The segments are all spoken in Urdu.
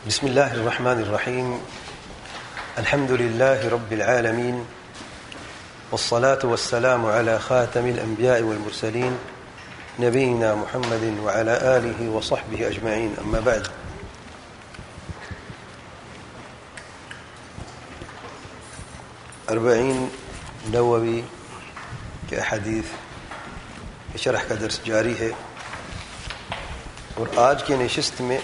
بسم الله الرحمن الرحيم. الحمد لله رب العالمين، والصلاة والسلام على خاتم الأنبياء والمرسلين نبينا محمد وعلى آله وصحبه أجمعين. أما بعد، اربعین نووی کے احادیث کے شرح کا درس جاری ہے، اور آج کی نشست میں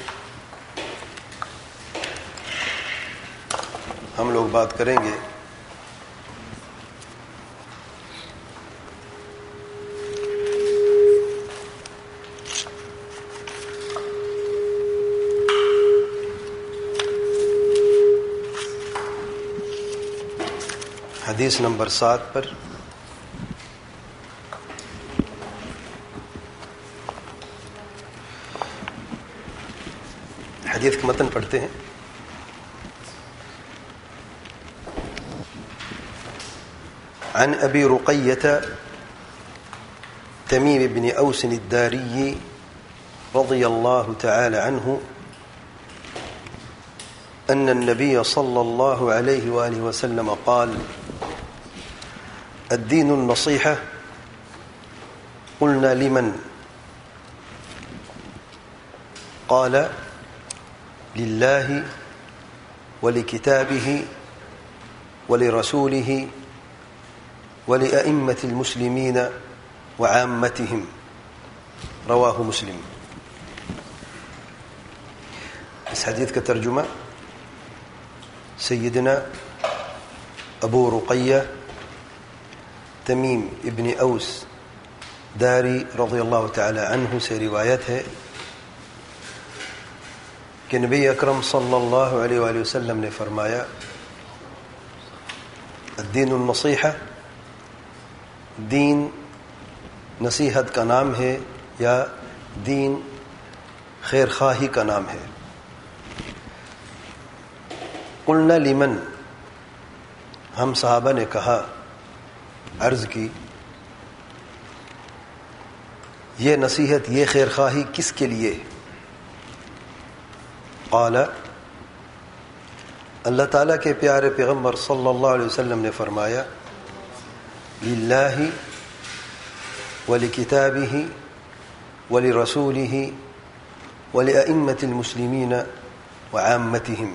ہم لوگ بات کریں گے حدیث نمبر 7 پر۔ حدیث کا متن پڑھتے ہیں۔ عن ابی رقیۃ تمیم بن اوس الداری رضی اللہ تعالی عنہ ان النبی صلی اللہ علیہ وآلہ وسلم قال: الدين النصيحة. قلنا: لمن؟ قال: لله ولكتابه ولرسوله ولأئمة المسلمين وعامتهم. رواه مسلم۔ اس حدیث کا ترجمہ سیدنا ابو رقیہ تمیم ابن اوس داری رضی اللہ تعالی عنہ سے روایت ہے کہ نبی اکرم صلی اللہ علیہ وآلہ وسلم نے فرمایا: الدین النصیحہ، دین نصیحت کا نام ہے یا دین خیر خواہی کا نام ہے۔ قلنا لمن، ہم صحابہ نے کہا، عرض کی، یہ نصیحت، یہ خیر خواہی کس کے لیے؟ قال، اللہ تعالیٰ کے پیارے پیغمبر صلی اللہ علیہ وسلم نے فرمایا: للہ ولکتابہ ولرسولہ ولأئمة المسلمین وعامتہم۔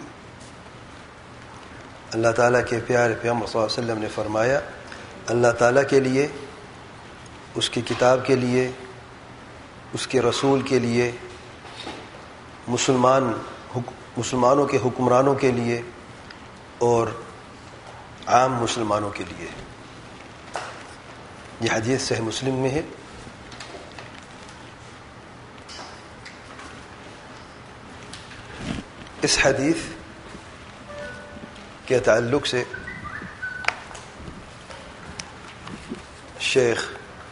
اللہ تعالیٰ کے پیارے پیغمبر صلی اللہ علیہ وسلم نے فرمایا، اللہ تعالیٰ کے لیے، اس کی کتاب کے لیے، اس کے رسول کے لیے، مسلمانوں کے حکمرانوں کے لیے اور عام مسلمانوں کے لیے۔ یہ حدیث صحیح مسلم میں ہے۔ اس حدیث کے تعلق سے شیخ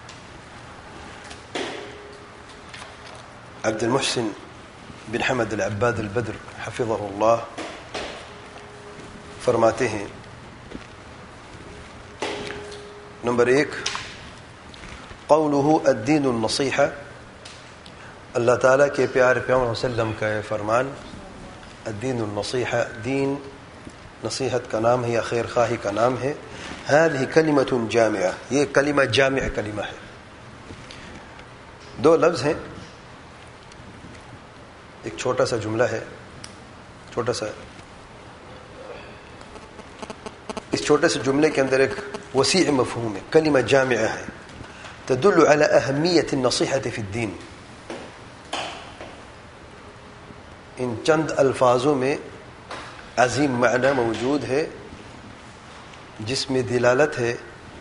عبد المحسن بن حمد العباد البدر حفظہ اللہ فرماتے ہیں: نمبر 1، قولہ الدین النصیحہ، اللہ تعالیٰ کے پیارے پیغمبر صلی اللہ علیہ وسلم کا یہ فرمان، الدین النصیحہ، دین نصیحت کا نام ہے یا خیر خواہی کا نام ہے۔ هذه کلمۃ جامعہ، یہ کلمہ جامع کلمہ ہے۔ دو لفظ ہیں، ایک چھوٹا سا جملہ ہے، اس چھوٹے سے جملے کے اندر ایک وسیع مفہوم ہے، کلمہ جامعہ ہے، تدل علی اہمیت النصیحۃ فی الدین۔ ان چند الفاظوں میں عظیم معنی موجود ہے جس میں دلالت ہے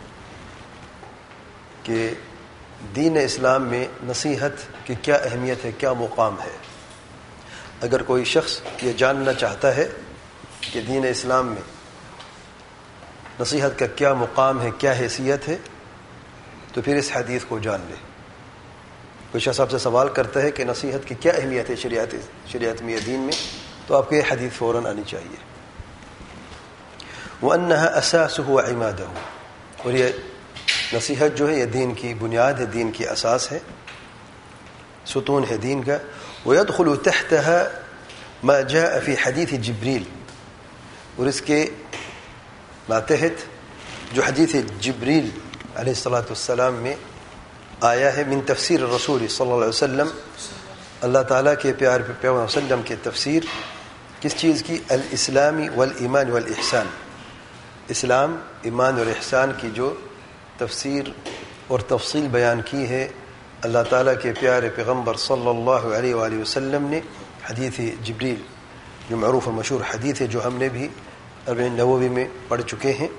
کہ دین اسلام میں نصیحت کی کیا اہمیت ہے، کیا مقام ہے۔ اگر کوئی شخص یہ جاننا چاہتا ہے کہ دین اسلام میں نصیحت کا کیا مقام ہے، کیا حیثیت ہے، تو پھر اس حدیث کو جان لے۔ کوئی شخص آپ سے سوال کرتا ہے کہ نصیحت کی کیا اہمیت ہے شریعت میں یا دین میں، تو آپ کو یہ حدیث فوراً آنی چاہیے۔ وَأَنَّهَا أَسَاسُهُ وَعِمَادُهُ، اور یہ نصیحت جو ہے یہ دین کی بنیاد ہے، دین کی اساس ہے، ستون ہے دین کا۔ وَيَدْخُلُ تَحْتَهَا ما جاء في حديث جبريل، اور اس کے ماتحت جو حدیث جبریل علیہ الصلاۃ والسلام میں آیا ہے، من تفسیر الرسول صلی اللہ علیہ وسلم، اللہ تعالیٰ کے پیارے پیغمبر صلی اللہ علیہ وسلم کی تفسیر کس چیز کی؟ الاسلام والایمان والاحسان، اسلام، ایمان اور احسان کی جو تفسیر اور تفصیل بیان کی ہے اللہ تعالیٰ کے پیارے پیغمبر صلی اللہ علیہ وآلہ وسلم نے حدیث جبریل، جو معروف اور مشہور حدیث ہے، جو ہم نے بھی اربعین نووی میں پڑھ چکے ہیں.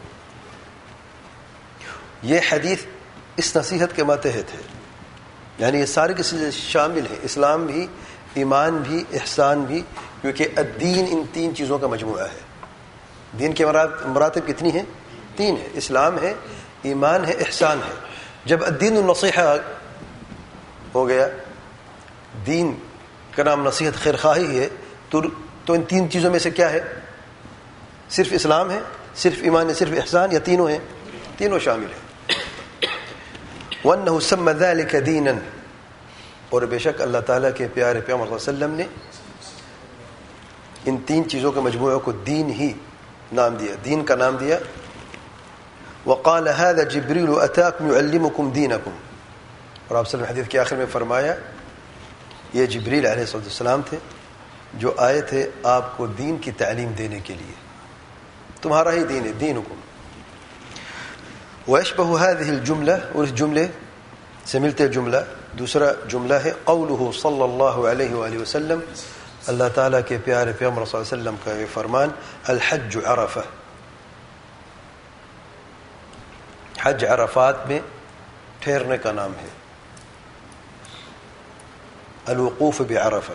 یہ حدیث اس نصیحت کے ماتحت ہے، یعنی یہ سارے کی چیزیں شامل ہیں، اسلام بھی، ایمان بھی، احسان بھی، کیونکہ الدین ان تین چیزوں کا مجموعہ ہے. دین کے مراتب کتنی ہیں؟ تین ہیں، اسلام ہے، ایمان ہے، احسان ہے. جب الدین النصیحہ ہو گیا، دین کا نام نصیحت خیر خواہی ہے، تو ان تین چیزوں میں سے کیا ہے؟ صرف اسلام ہے، صرف ایمان ہے، صرف احسان، یا تینوں ہیں؟ تینوں شامل ہیں. وَأَنَّهُ سَمَّ ذَلِكَ دِينًا، اور بے شک اللہ تعالیٰ کے پیارے پیغمبر صلی اللہ علیہ وسلم نے ان تین چیزوں کے مجموعہ کو دین ہی نام دیا، دین کا نام دیا. وقال هذا جبریل اتاکم یعلمکم دینکم، اور آپ صلی اللہ علیہ وسلم حدیث کے آخر میں فرمایا یہ جبریل علیہ السلام تھے جو آئے تھے آپ کو دین کی تعلیم دینے کے لیے، تمہارا ہی دین ہے، دینکم. ويشبه هذه الجملة، اور اس جملے سے ملتے جملہ دوسرا جملہ ہے قوله صلی اللہ علیہ وآلہ وسلم، اللہ تعالیٰ کے پیارے پیغمبر صلی اللہ علیہ وسلم کا یہ فرمان، الحج عرفہ، حج عرفات میں ٹھہرنے کا نام ہے، الوقوف بعرفہ.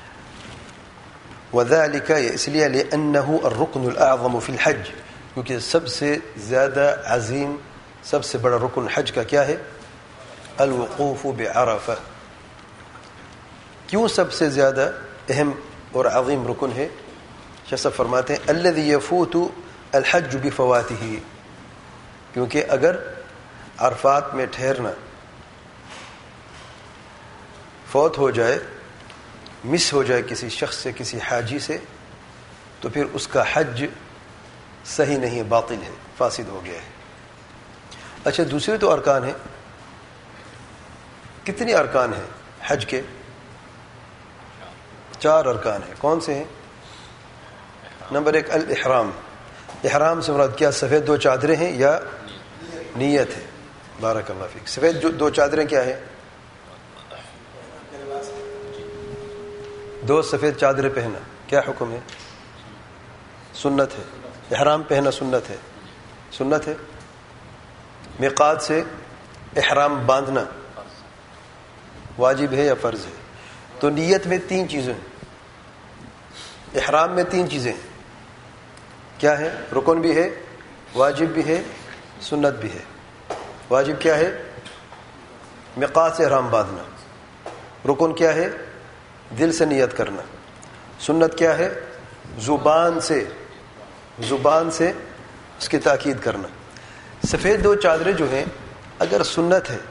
وذلك، یہ اس لیے لأنه الرکن الأعظم في الحج، کیونکہ سب سے زیادہ عظیم، سب سے بڑا رکن حج کا کیا ہے؟ الوقوف بعرفہ. کیوں سب سے زیادہ اہم اور عظیم رکن ہے؟ شیخ صاحب فرماتے ہیں الذي يفوت الحج بفواته، کیونکہ اگر عرفات میں ٹھہرنا فوت ہو جائے، مس ہو جائے کسی شخص سے، کسی حاجی سے، تو پھر اس کا حج صحیح نہیں، باطل ہے، فاسد ہو گیا ہے. اچھا، دوسرے تو ارکان ہیں. کتنے ارکان ہیں حج کے؟ 4 ارکان ہیں. کون سے ہیں؟ نمبر 1 الاحرام. احرام سے مراد کیا؟ سفید 2 چادریں ہیں یا نیت ہے؟ بارک اللہ فیک. سفید 2 چادریں کیا ہے؟ 2 سفید چادریں پہنا کیا حکم ہے؟ سنت ہے. احرام پہنا سنت ہے، سنت ہے. میقات سے احرام باندھنا واجب ہے یا فرض ہے؟ تو نیت میں 3 چیزیں ہیں، احرام میں 3 چیزیں ہیں. کیا ہے؟ رکن بھی ہے، واجب بھی ہے، سنت بھی ہے. واجب کیا ہے؟ میقات سے احرام باندھنا. رکن کیا ہے؟ دل سے نیت کرنا. سنت کیا ہے؟ زبان سے اس کی تاکید کرنا. سفید 2 چادریں جو ہیں، اگر سنت ہے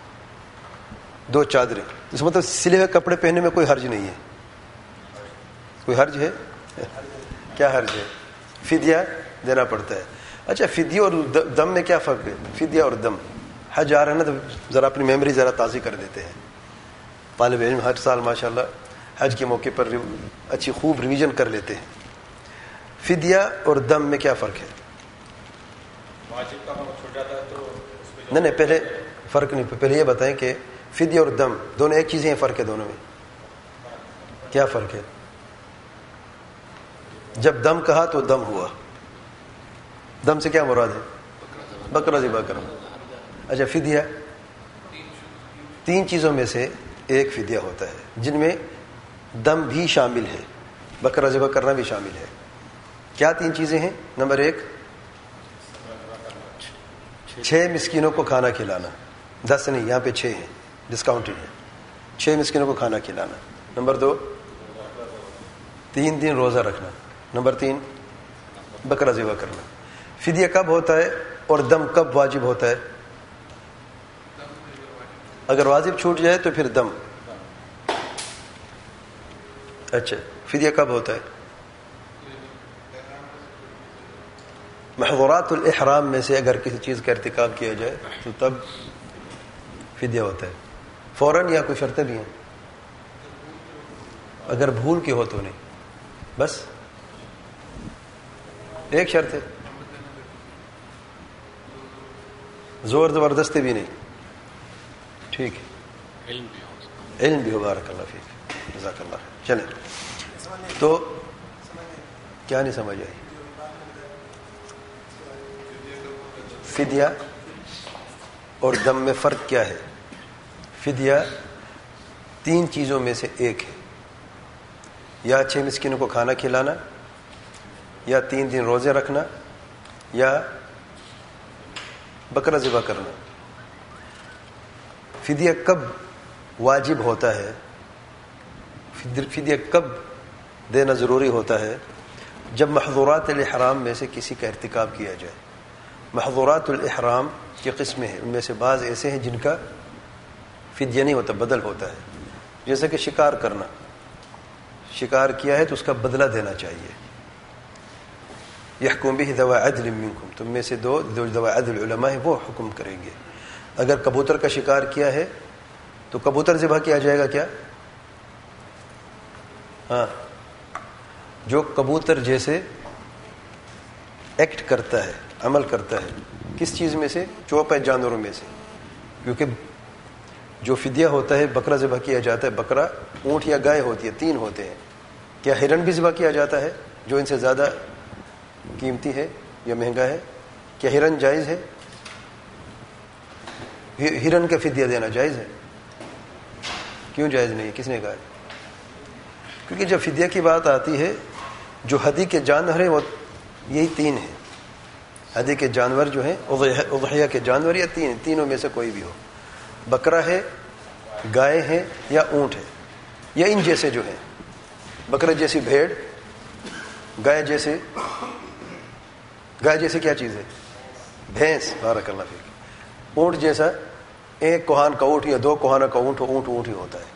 2 چادریں، اس مطلب سلے ہوئے کپڑے پہننے میں کوئی حرج نہیں ہے. کوئی حرج ہے؟ کیا حرج ہے؟ فدیہ دینا پڑتا ہے. اچھا، فدیہ اور دم میں کیا فرق ہے؟ فدیہ اور دم، حج آ رہا ہے نا، تو ذرا اپنی میموری ذرا تازی کر دیتے ہیں. طالب علم ہر سال ماشاءاللہ حج کے موقع پر اچھی خوب ریویژن کر لیتے ہیں. فدیہ اور دم میں کیا فرق ہے؟ واجب کا وقت چھوٹ جاتا ہے تو نہیں، پہلے فرق نہیں. پہلے یہ بتائیں کہ فدیہ اور دم دونوں ایک چیزیں ہیں، فرق ہے دونوں میں؟ کیا فرق ہے؟ جب دم کہا تو دم ہوا. دم سے کیا مراد ہے؟ بکرا ذبح کرنا. اچھا، فدیہ 3 چیزوں میں سے ایک فدیہ ہوتا ہے، جن میں دم بھی شامل ہے، بکرا ذبح کرنا بھی شامل ہے. کیا 3 چیزیں ہیں؟ نمبر 1 6 مسکینوں کو کھانا کھلانا. 10 نہیں، یہاں پہ 6 ہیں، ڈسکاؤنٹڈ ہے. 6 مسکینوں کو کھانا کھلانا. نمبر 2 3 دن روزہ رکھنا. نمبر 3 بکرا ذبح کرنا. فدیہ کب ہوتا ہے اور دم کب واجب ہوتا ہے؟ اگر واجب چھوٹ جائے تو پھر دم. اچھا فدیہ کب ہوتا ہے؟ محظورات الاحرام میں سے اگر کسی چیز کا ارتکاب کیا جائے تو تب فدیہ ہوتا ہے. فوراً یا کوئی شرطیں بھی ہیں؟ اگر بھول کے ہو تو نہیں، بس ایک شرط ہے، زور زبردستی بھی نہیں. ٹھیک ہے، علم بھی ہو. بارک اللہ فیک، جزاک اللہ. چلیں تو کیا نہیں سمجھ آئی؟ فدیہ اور دم میں فرق کیا ہے؟ فدیہ 3 چیزوں میں سے ایک ہے، یا 6 مسکینوں کو کھانا کھلانا، یا 3 دن روزے رکھنا، یا بکرا ذبح کرنا. فدیہ کب واجب ہوتا ہے، فدیہ کب دینا ضروری ہوتا ہے؟ جب محظورات الاحرام میں سے کسی کا ارتکاب کیا جائے. محظورات الاحرام کی قسمیں ہیں، ان میں سے بعض ایسے ہیں جن کا فدیہ نہیں ہوتا، بدل ہوتا ہے. جیسا کہ شکار کرنا، شکار کیا ہے تو اس کا بدلہ دینا چاہیے. یحکم بہ ذوی عدل منکم، تم میں سے جو ذوی عدل علماء ہیں وہ حکم کریں گے. اگر کبوتر کا شکار کیا ہے تو کبوتر ذبح کیا جائے گا کیا؟ ہاں، جو کبوتر جیسے ایکٹ کرتا ہے، عمل کرتا ہے، کس چیز میں سے؟ چوپے جانوروں میں سے. کیونکہ جو فدیہ ہوتا ہے بکرا ذبح کیا جاتا ہے. بکرا، اونٹ یا گائے ہوتی ہے، 3 ہوتے ہیں. کیا ہرن بھی ذبح کیا جاتا ہے جو ان سے زیادہ قیمتی ہے یا مہنگا ہے؟ کیا ہرن جائز ہے؟ ہرن کا فدیہ دینا جائز ہے؟ کیوں جائز نہیں ہے؟ کس نے کہا؟ کیونکہ جب فدیہ کی بات آتی ہے، جو ہدی کے جانور ہیں وہ یہی 3 ہیں. ہدی کے جانور جو ہیں، اضحیہ کے جانور یا 3، تینوں میں سے کوئی بھی ہو. بکرا ہے، گائے ہے، یا اونٹ ہے، یا ان جیسے جو ہیں. بکرا جیسی بھیڑ، گائے جیسے کیا چیز ہے؟ بھینس. بارک اللہ فیک. اونٹ جیسا 1 کوہان کا اونٹ یا 2 کوہانوں کا اونٹ ہی ہوتا ہے.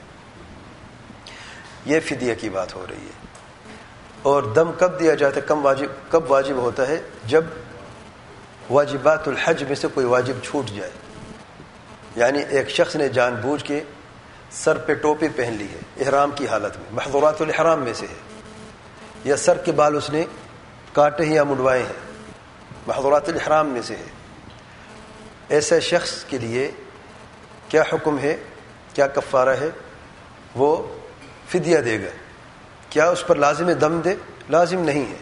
یہ فدیہ کی بات ہو رہی ہے. اور دم کب دیا جاتا ہے، کب واجب ہوتا ہے؟ جب واجبات الحج میں سے کوئی واجب چھوٹ جائے. یعنی ایک شخص نے جان بوجھ کے سر پہ ٹوپی پہن لی ہے احرام کی حالت میں، محظورات الاحرام میں سے ہے، یا سر کے بال اس نے کاٹے یا منڈوائے ہیں، محظورات الاحرام میں سے ہے. ایسے شخص کے لیے کیا حکم ہے، کیا کفارہ ہے؟ وہ فدیہ دے گا. کیا اس پر لازم ہے دم دے؟ لازم نہیں ہے.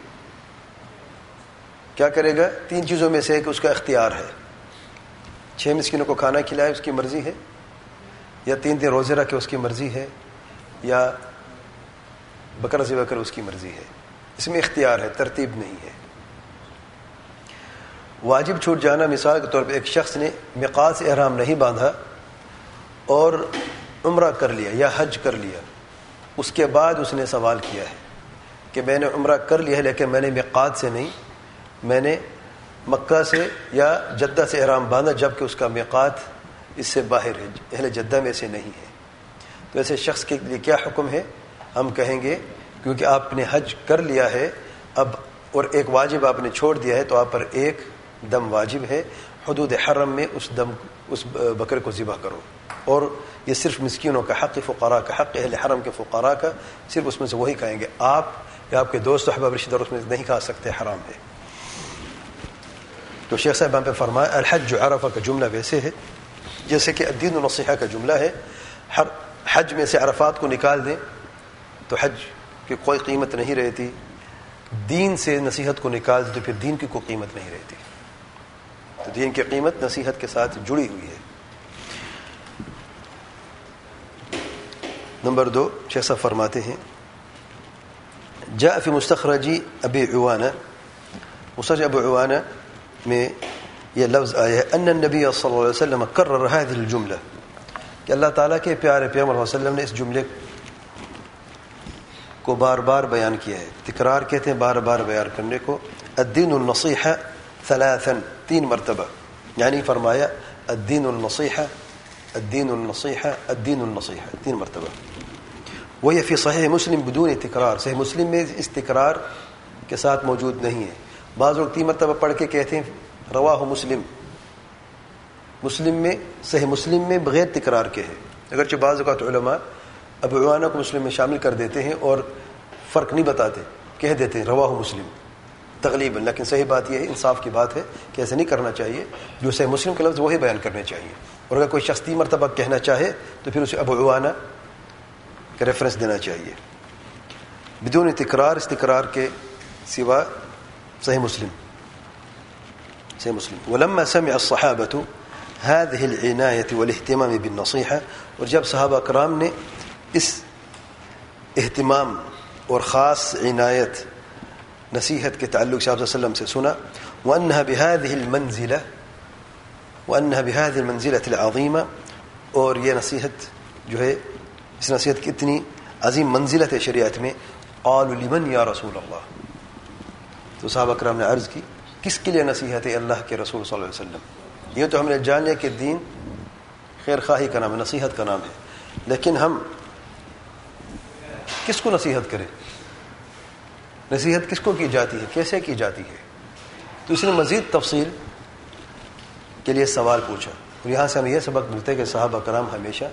کیا کرے گا؟ 3 چیزوں میں سے ایک اس کا اختیار ہے. 6 مسکینوں کو کھانا کھلائے اس کی مرضی ہے، یا 3 دن روزے رکھے اس کی مرضی ہے، یا بکرا ذبح کر اس کی مرضی ہے. اس میں اختیار ہے، ترتیب نہیں ہے. واجب چھوٹ جانا، مثال کے طور پہ ایک شخص نے میقات سے احرام نہیں باندھا اور عمرہ کر لیا یا حج کر لیا. اس کے بعد اس نے سوال کیا ہے کہ میں نے عمرہ کر لیا ہے لیکن میں نے میقات سے نہیں، میں نے مکہ سے یا جدہ سے احرام باندھا، جبکہ اس کا میقات اس سے باہر ہے، اہل جدہ میں سے نہیں ہے. تو ایسے شخص کے لیے کیا حکم ہے؟ ہم کہیں گے کیونکہ آپ نے حج کر لیا ہے اب، اور ایک واجب آپ نے چھوڑ دیا ہے، تو آپ پر ایک دم واجب ہے. حدود حرم میں اس بکرے کو ذبح کرو. اور یہ صرف مسکینوں کا حق، فقراء کا حق، اہل حرم کے فقراء کا، صرف اس میں سے وہی کھائیں گے. آپ یا آپ کے دوست احباب رشتہ دار اس میں نہیں کھا سکتے، حرام ہے. تو شیخ صاحب ہم پہ فرمایا الحج عرفہ کا جملہ ویسے ہے جیسے کہ الدین النصیحہ کا جملہ ہے. ہر حج میں سے عرفات کو نکال دیں تو حج کی کوئی قیمت نہیں رہتی. دین سے نصیحت کو نکال دیں تو پھر دین کی کوئی قیمت نہیں رہتی. تو دین کی قیمت نصیحت کے ساتھ جڑی ہوئی ہے. نمبر 2 شیخ صاحب فرماتے ہیں جاء فی مستخرج ابی عوانہ، مستخرج ابو عوانہ میں یہ لفظ آیا ہے ان النبی صلی اللہ علیہ وسلم کرر هذه الجملہ، کہ اللہ تعالیٰ کے پیارے پیغمبر صلی اللہ علیہ وسلم نے اس جملے کو بار بار بیان کیا ہے. تکرار کہتے ہیں بار بار بیان کرنے کو. الدین النصیحہ ثلاثا، 3 مرتبہ، یعنی فرمایا الدین النصیحہ الدین النصیحہ الدین النصیحہ 3 مرتبہ. وہی فی صحیح مسلم بدون تکرار، صحیح مسلم میں اس تکرار کے ساتھ موجود نہیں ہے. بعض لوگ 3 مرتبہ پڑھ کے کہتے ہیں رواہ مسلم، مسلم میں صحیح مسلم میں بغیر تکرار کے ہے. اگرچہ بعض اوقات علماء ابو عوانہ کو مسلم میں شامل کر دیتے ہیں اور فرق نہیں بتاتے، کہہ دیتے ہیں رواہ مسلم تغلیباً، لیکن صحیح بات یہ ہے، انصاف کی بات ہے کہ ایسے نہیں کرنا چاہیے. جو صحیح مسلم کے لفظ وہی بیان کرنے چاہیے، اور اگر کوئی شخص 3 مرتبہ کہنا چاہے تو پھر اسے ابو عوانہ کا ریفرنس دینا چاہیے بدون تکرار، اس تکرار کے سوا صحیح مسلم. ولما سمع الصحابة هذه العناية والاهتمام بالنصيحة، اور جب صحابہ کرام نے اس اہتمام اور خاص عنایت نصیحت کے تعلق سے آپ صلی اللہ علیہ وسلم سے سنا، وأنها بهذه المنزلة العظيمة، اور یہ نصیحت جو ہے اس نصیحت کی اتنی عظیم منزلت ہے شریعت میں، قالوا لمن یا رسول اللہ، تو صحابہ کرام نے عرض کی کس کے لیے نصیحت ہے اللہ کے رسول صلی اللہ علیہ وسلم. یہ تو ہم نے جان لیا کہ دین خیر خواہی کا نام ہے، نصیحت کا نام ہے، لیکن ہم کس کو نصیحت کریں؟ نصیحت کس کو کی جاتی ہے، کیسے کی جاتی ہے؟ تو اس نے مزید تفصیل کے لیے سوال پوچھا، اور یہاں سے ہمیں یہ سبق ملتا ہے کہ صحابہ کرام ہمیشہ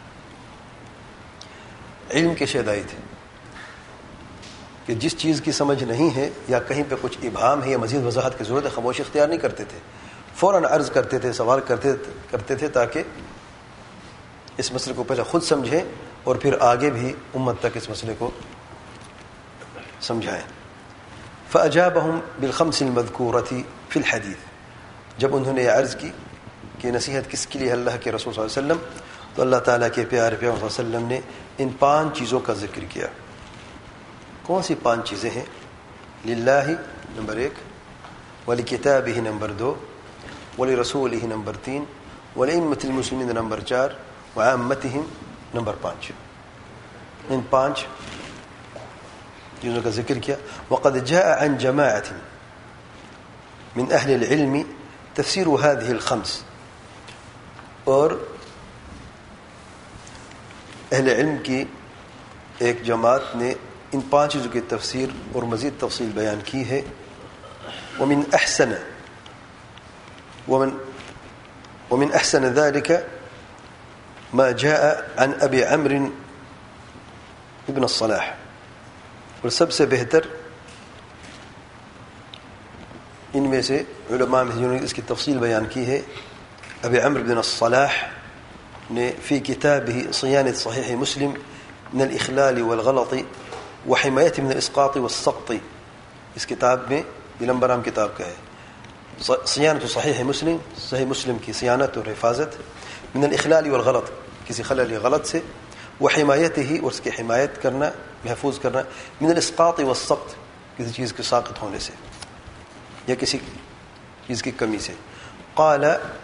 علم کے شیدائی تھے، کہ جس چیز کی سمجھ نہیں ہے یا کہیں پہ کچھ ابہام ہے یا مزید وضاحت کی ضرورت ہے، خاموشی اختیار نہیں کرتے تھے، فوراً عرض کرتے تھے، سوال کرتے تھے تاکہ اس مسئلے کو پہلے خود سمجھیں اور پھر آگے بھی امت تک اس مسئلے کو سمجھائیں. فأجابهم بالخمس المذكورة في الحديث، جب انہوں نے یہ عرض کی کہ نصیحت کس کے لیے اللہ کے رسول صلی اللہ علیہ وسلم، تو اللہ تعالیٰ کے پیارے پیغمبر صلی اللہ علیہ وسلم نے ان 5 چیزوں کا ذکر کیا. کون سی 5 چیزیں ہیں؟ للہ نمبر 1، ولکتابہ نمبر 2، ولرسولہ نمبر 3، ولأئمة المسلمین نمبر 4، وعامتہم نمبر 5. ان 5 چیزوں کا ذکر کیا. وقد جاء عن جماعة من اہل العلم تفسیر هذه الخمس، اور اہل علم کی ایک جماعت نے ان 5 چیزوں کی تفسیر اور مزید تفصیل بیان کی ہے. ومن احسن ذلك ما جاء عن ابی عمرو ابن الصلاح، اور سب سے بہتر ان میں سے علماء میں جنہوں نے اس کی تفصیل بیان کی ہے، ابی عمرو بن الصلاح نے فی کتابہ صیانۃ صحیح مسلم من الاخلال والغلط وحمایت من الاسقاط والسقط، اس کتاب میں یہ لمبرام کتاب کا ہے، صیانۃ صحیح مسلم، صحیح مسلم کی صیانت اور حفاظت، من الاخلال والغلط، کسی خلل یا غلط سے، وحمایتہ، اور اس کی حمایت کرنا، محفوظ کرنا، من الاسقاط والسقط، کسی چیز کے ساقط ہونے سے یا کسی چیز کی کمی سے. قال،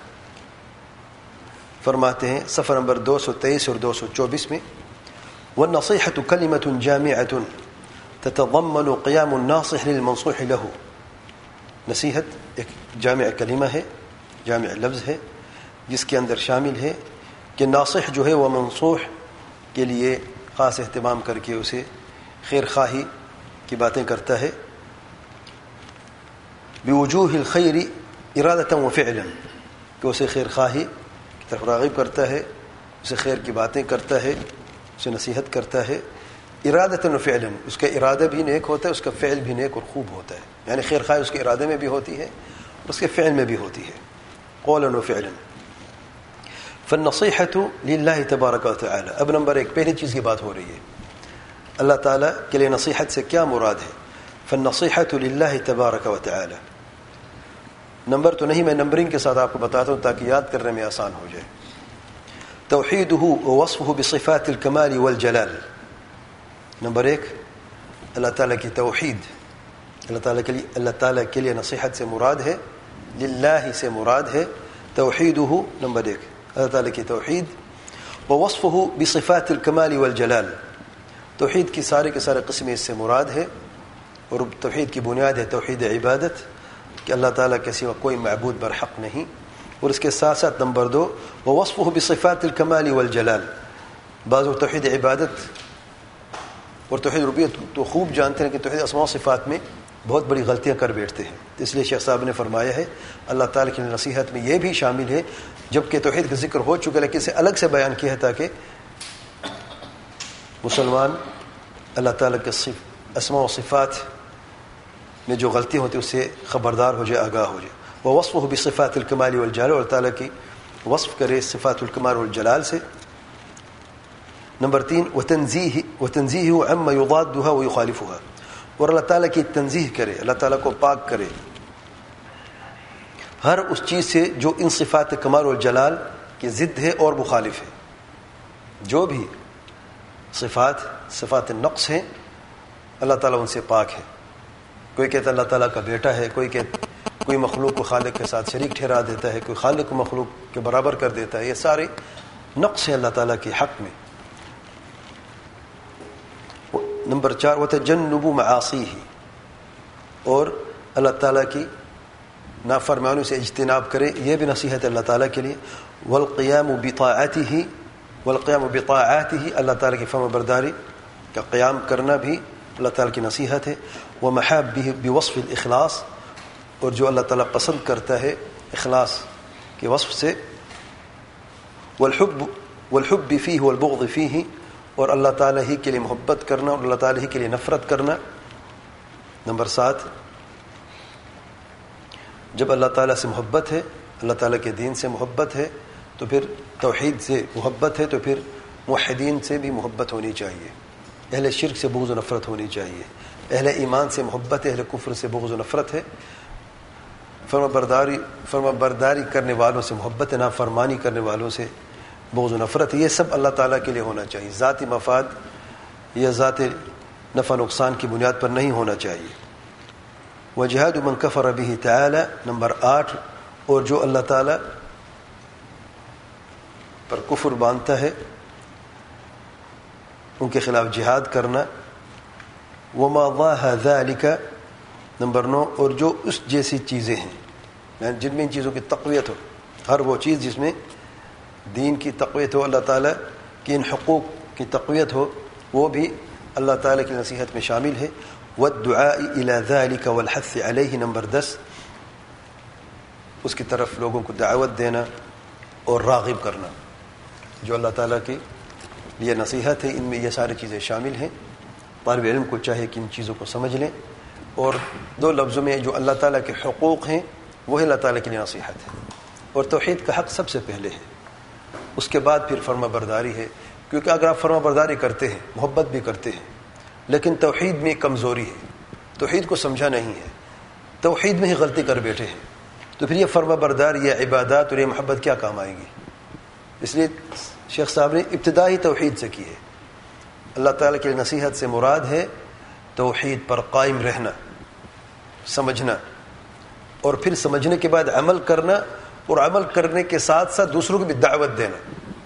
فرماتے ہیں صفحہ نمبر 223 اور 224 میں، والنصيحة كلمة جامعة تتضمن قيام الناصح للمنصوح له، نصیحت ایک جامع کلمہ ہے، جامع لفظ ہے، جس کے اندر شامل ہے کہ ناصح جو ہے وہ منصوح کے لیے خاص اہتمام کر کے اسے خیر خواہی کی باتیں کرتا ہے، بوجوہ الخیر ارادة وفعلا، کہ اسے خیر خواہی کی طرف راغب کرتا ہے، اسے خیر کی باتیں کرتا ہے، اسے نصیحت کرتا ہے، ارادۃ و فعلا، اس کا ارادہ بھی نیک ہوتا ہے، اس کا فعل بھی نیک اور خوب ہوتا ہے، یعنی خیر خواہ اس کے ارادے میں بھی ہوتی ہے اور اس کے فعل میں بھی ہوتی ہے، قولا و فعلا. فالنصیحۃ للہ تبارک و تعالی. اب نمبر 1 پہلی چیز کی بات ہو رہی ہے، اللہ تعالیٰ کے لیے نصیحت سے کیا مراد ہے؟ فالنصیحۃ للہ تبارک و تعالی. نمبر تو نہیں، میں نمبرنگ کے ساتھ آپ کو بتاتا ہوں تاکہ یاد کرنے میں آسان ہو جائے. توحیدہ ووصفہ بصفات الکمال والجلال. نمبر 1 اللہ تعالیٰ کی توحید، اللہ تعالیٰ کے لیے نصیحت سے مراد ہے، للہ سے مراد ہے توحیدہ. نمبر 1 اللہ تعالیٰ کی توحید، ووصفہ بصفات الکمال والجلال، توحید کی سارے کے سارے قسمیں اس سے مراد ہے، اور توحید کی بنیاد ہے توحید عبادت، کہ اللہ تعالیٰ کے سوا کوئی معبود برحق نہیں. اور اس کے ساتھ ساتھ نمبر 2 ووصفہ بصفات الکمال والجلال، بعض توحید عبادت اور توحید ربوبیت تو خوب جانتے ہیں کہ توحید اسماء و صفات میں بہت بڑی غلطیاں کر بیٹھتے ہیں. اس لیے شیخ صاحب نے فرمایا ہے اللہ تعالیٰ کی نصیحت میں یہ بھی شامل ہے، جبکہ توحید کا ذکر ہو چکا لیکن اسے الگ سے بیان کیا ہے تاکہ مسلمان اللہ تعالیٰ کے اسماء و صفات میں جو غلطی ہوتی ہے اس سے خبردار ہو جائے، آگاہ ہو جائے. وہ وصف ہو بصفات الکمال والجلال، اور تعالیٰ کی وصف کرے صفات الکمال والجلال سے. نمبر 3 وتنزیہ عما یضادها ویخالفها، اور اللہ تعالیٰ کی تنزیہ کرے، اللہ تعالیٰ کو پاک کرے ہر اس چیز سے جو ان صفات کمال اور جلال کی ضد ہے اور مخالف ہے. جو بھی صفات نقص ہیں اللہ تعالیٰ ان سے پاک ہے. کوئی کہتا ہے اللہ تعالیٰ کا بیٹا ہے، کوئی مخلوق کو خالق کے ساتھ شریک ٹھہرا دیتا ہے، کوئی خالق کو مخلوق کے برابر کر دیتا ہے. یہ سارے نقص ہیں اللہ تعالیٰ کے حق میں. نمبر 4 وتجنب معاصیہ، اور اللہ تعالیٰ کی نافرمانیوں سے اجتناب کرے، یہ بھی نصیحت ہے اللہ تعالیٰ کے لیے. والقیام بطاعاتہ، اللہ تعالیٰ کی فرما برداری کا قیام کرنا بھی اللہ تعالیٰ کی نصیحت ہے. ومحابہ بوصف الاخلاص، اور جو اللہ تعالیٰ پسند کرتا ہے اخلاص کے وصف سے. والحب فیہ والبغض فیہ، اور اللہ تعالیٰ ہی کے لیے محبت کرنا اور اللہ تعالیٰ ہی کے لیے نفرت کرنا. نمبر 7 جب اللہ تعالیٰ سے محبت ہے، اللہ تعالیٰ کے دین سے محبت ہے، تو پھر توحید سے محبت ہے، تو پھر موحدین سے بھی محبت ہونی چاہیے. اہل شرک سے بغض و نفرت ہونی چاہیے. اہل ایمان سے محبت ہے، اہل کفر سے بغض و نفرت ہے. فرما برداری کرنے والوں سے محبت ہے، نافرمانی کرنے والوں سے بغض و نفرت ہے. یہ سب اللہ تعالیٰ کے لیے ہونا چاہیے، ذاتی مفاد یا ذات نفع نقصان کی بنیاد پر نہیں ہونا چاہیے. وجہاد من کفر بہ تعالی. نمبر 8 اور جو اللہ تعالیٰ پر کفر باندھتا ہے ان کے خلاف جہاد کرنا. وما ضاہ ذلک. نمبر 9 اور جو اس جیسی چیزیں ہیں جن میں ان چیزوں کی تقویت ہو، ہر وہ چیز جس میں دین کی تقویت ہو، اللہ تعالیٰ کی ان حقوق کی تقویت ہو، وہ بھی اللہ تعالیٰ کی نصیحت میں شامل ہے. والدعاء الى ذلك والحث علیہ. نمبر 10 اس کی طرف لوگوں کو دعوت دینا اور راغب کرنا. جو اللہ تعالیٰ کی یہ نصیحت ہے ان میں یہ ساری چیزیں شامل ہیں. طالب علم کو چاہے کہ ان چیزوں کو سمجھ لیں، اور 2 لفظوں میں جو اللہ تعالیٰ کے حقوق ہیں وہی اللہ تعالیٰ کے لیے نصیحت ہے. اور توحید کا حق سب سے پہلے ہے، اس کے بعد پھر فرما برداری ہے. کیونکہ اگر آپ فرما برداری کرتے ہیں، محبت بھی کرتے ہیں، لیکن توحید میں کمزوری ہے، توحید کو سمجھا نہیں ہے، توحید میں ہی غلطی کر بیٹھے ہیں، تو پھر یہ فرما برداری، یہ عبادات اور یہ محبت کیا کام آئے گی؟ اس لیے شیخ صاحب نے ابتدا ہی توحید سے کی ہے. اللہ تعالیٰ کی نصیحت سے مراد ہے توحید پر قائم رہنا، سمجھنا، اور پھر سمجھنے کے بعد عمل کرنا، اور عمل کرنے کے ساتھ ساتھ دوسروں کو بھی دعوت دینا.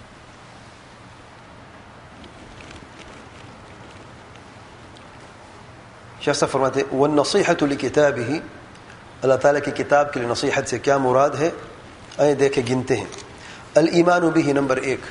شیخ صاحب فرماتے ہیں والنصیحۃ لکتابہ. اللہ تعالیٰ کی کتاب کے لیے نصیحت سے کیا مراد ہے؟ آئیں دیکھیں، گنتے ہیں. الایمان بہ. نمبر 1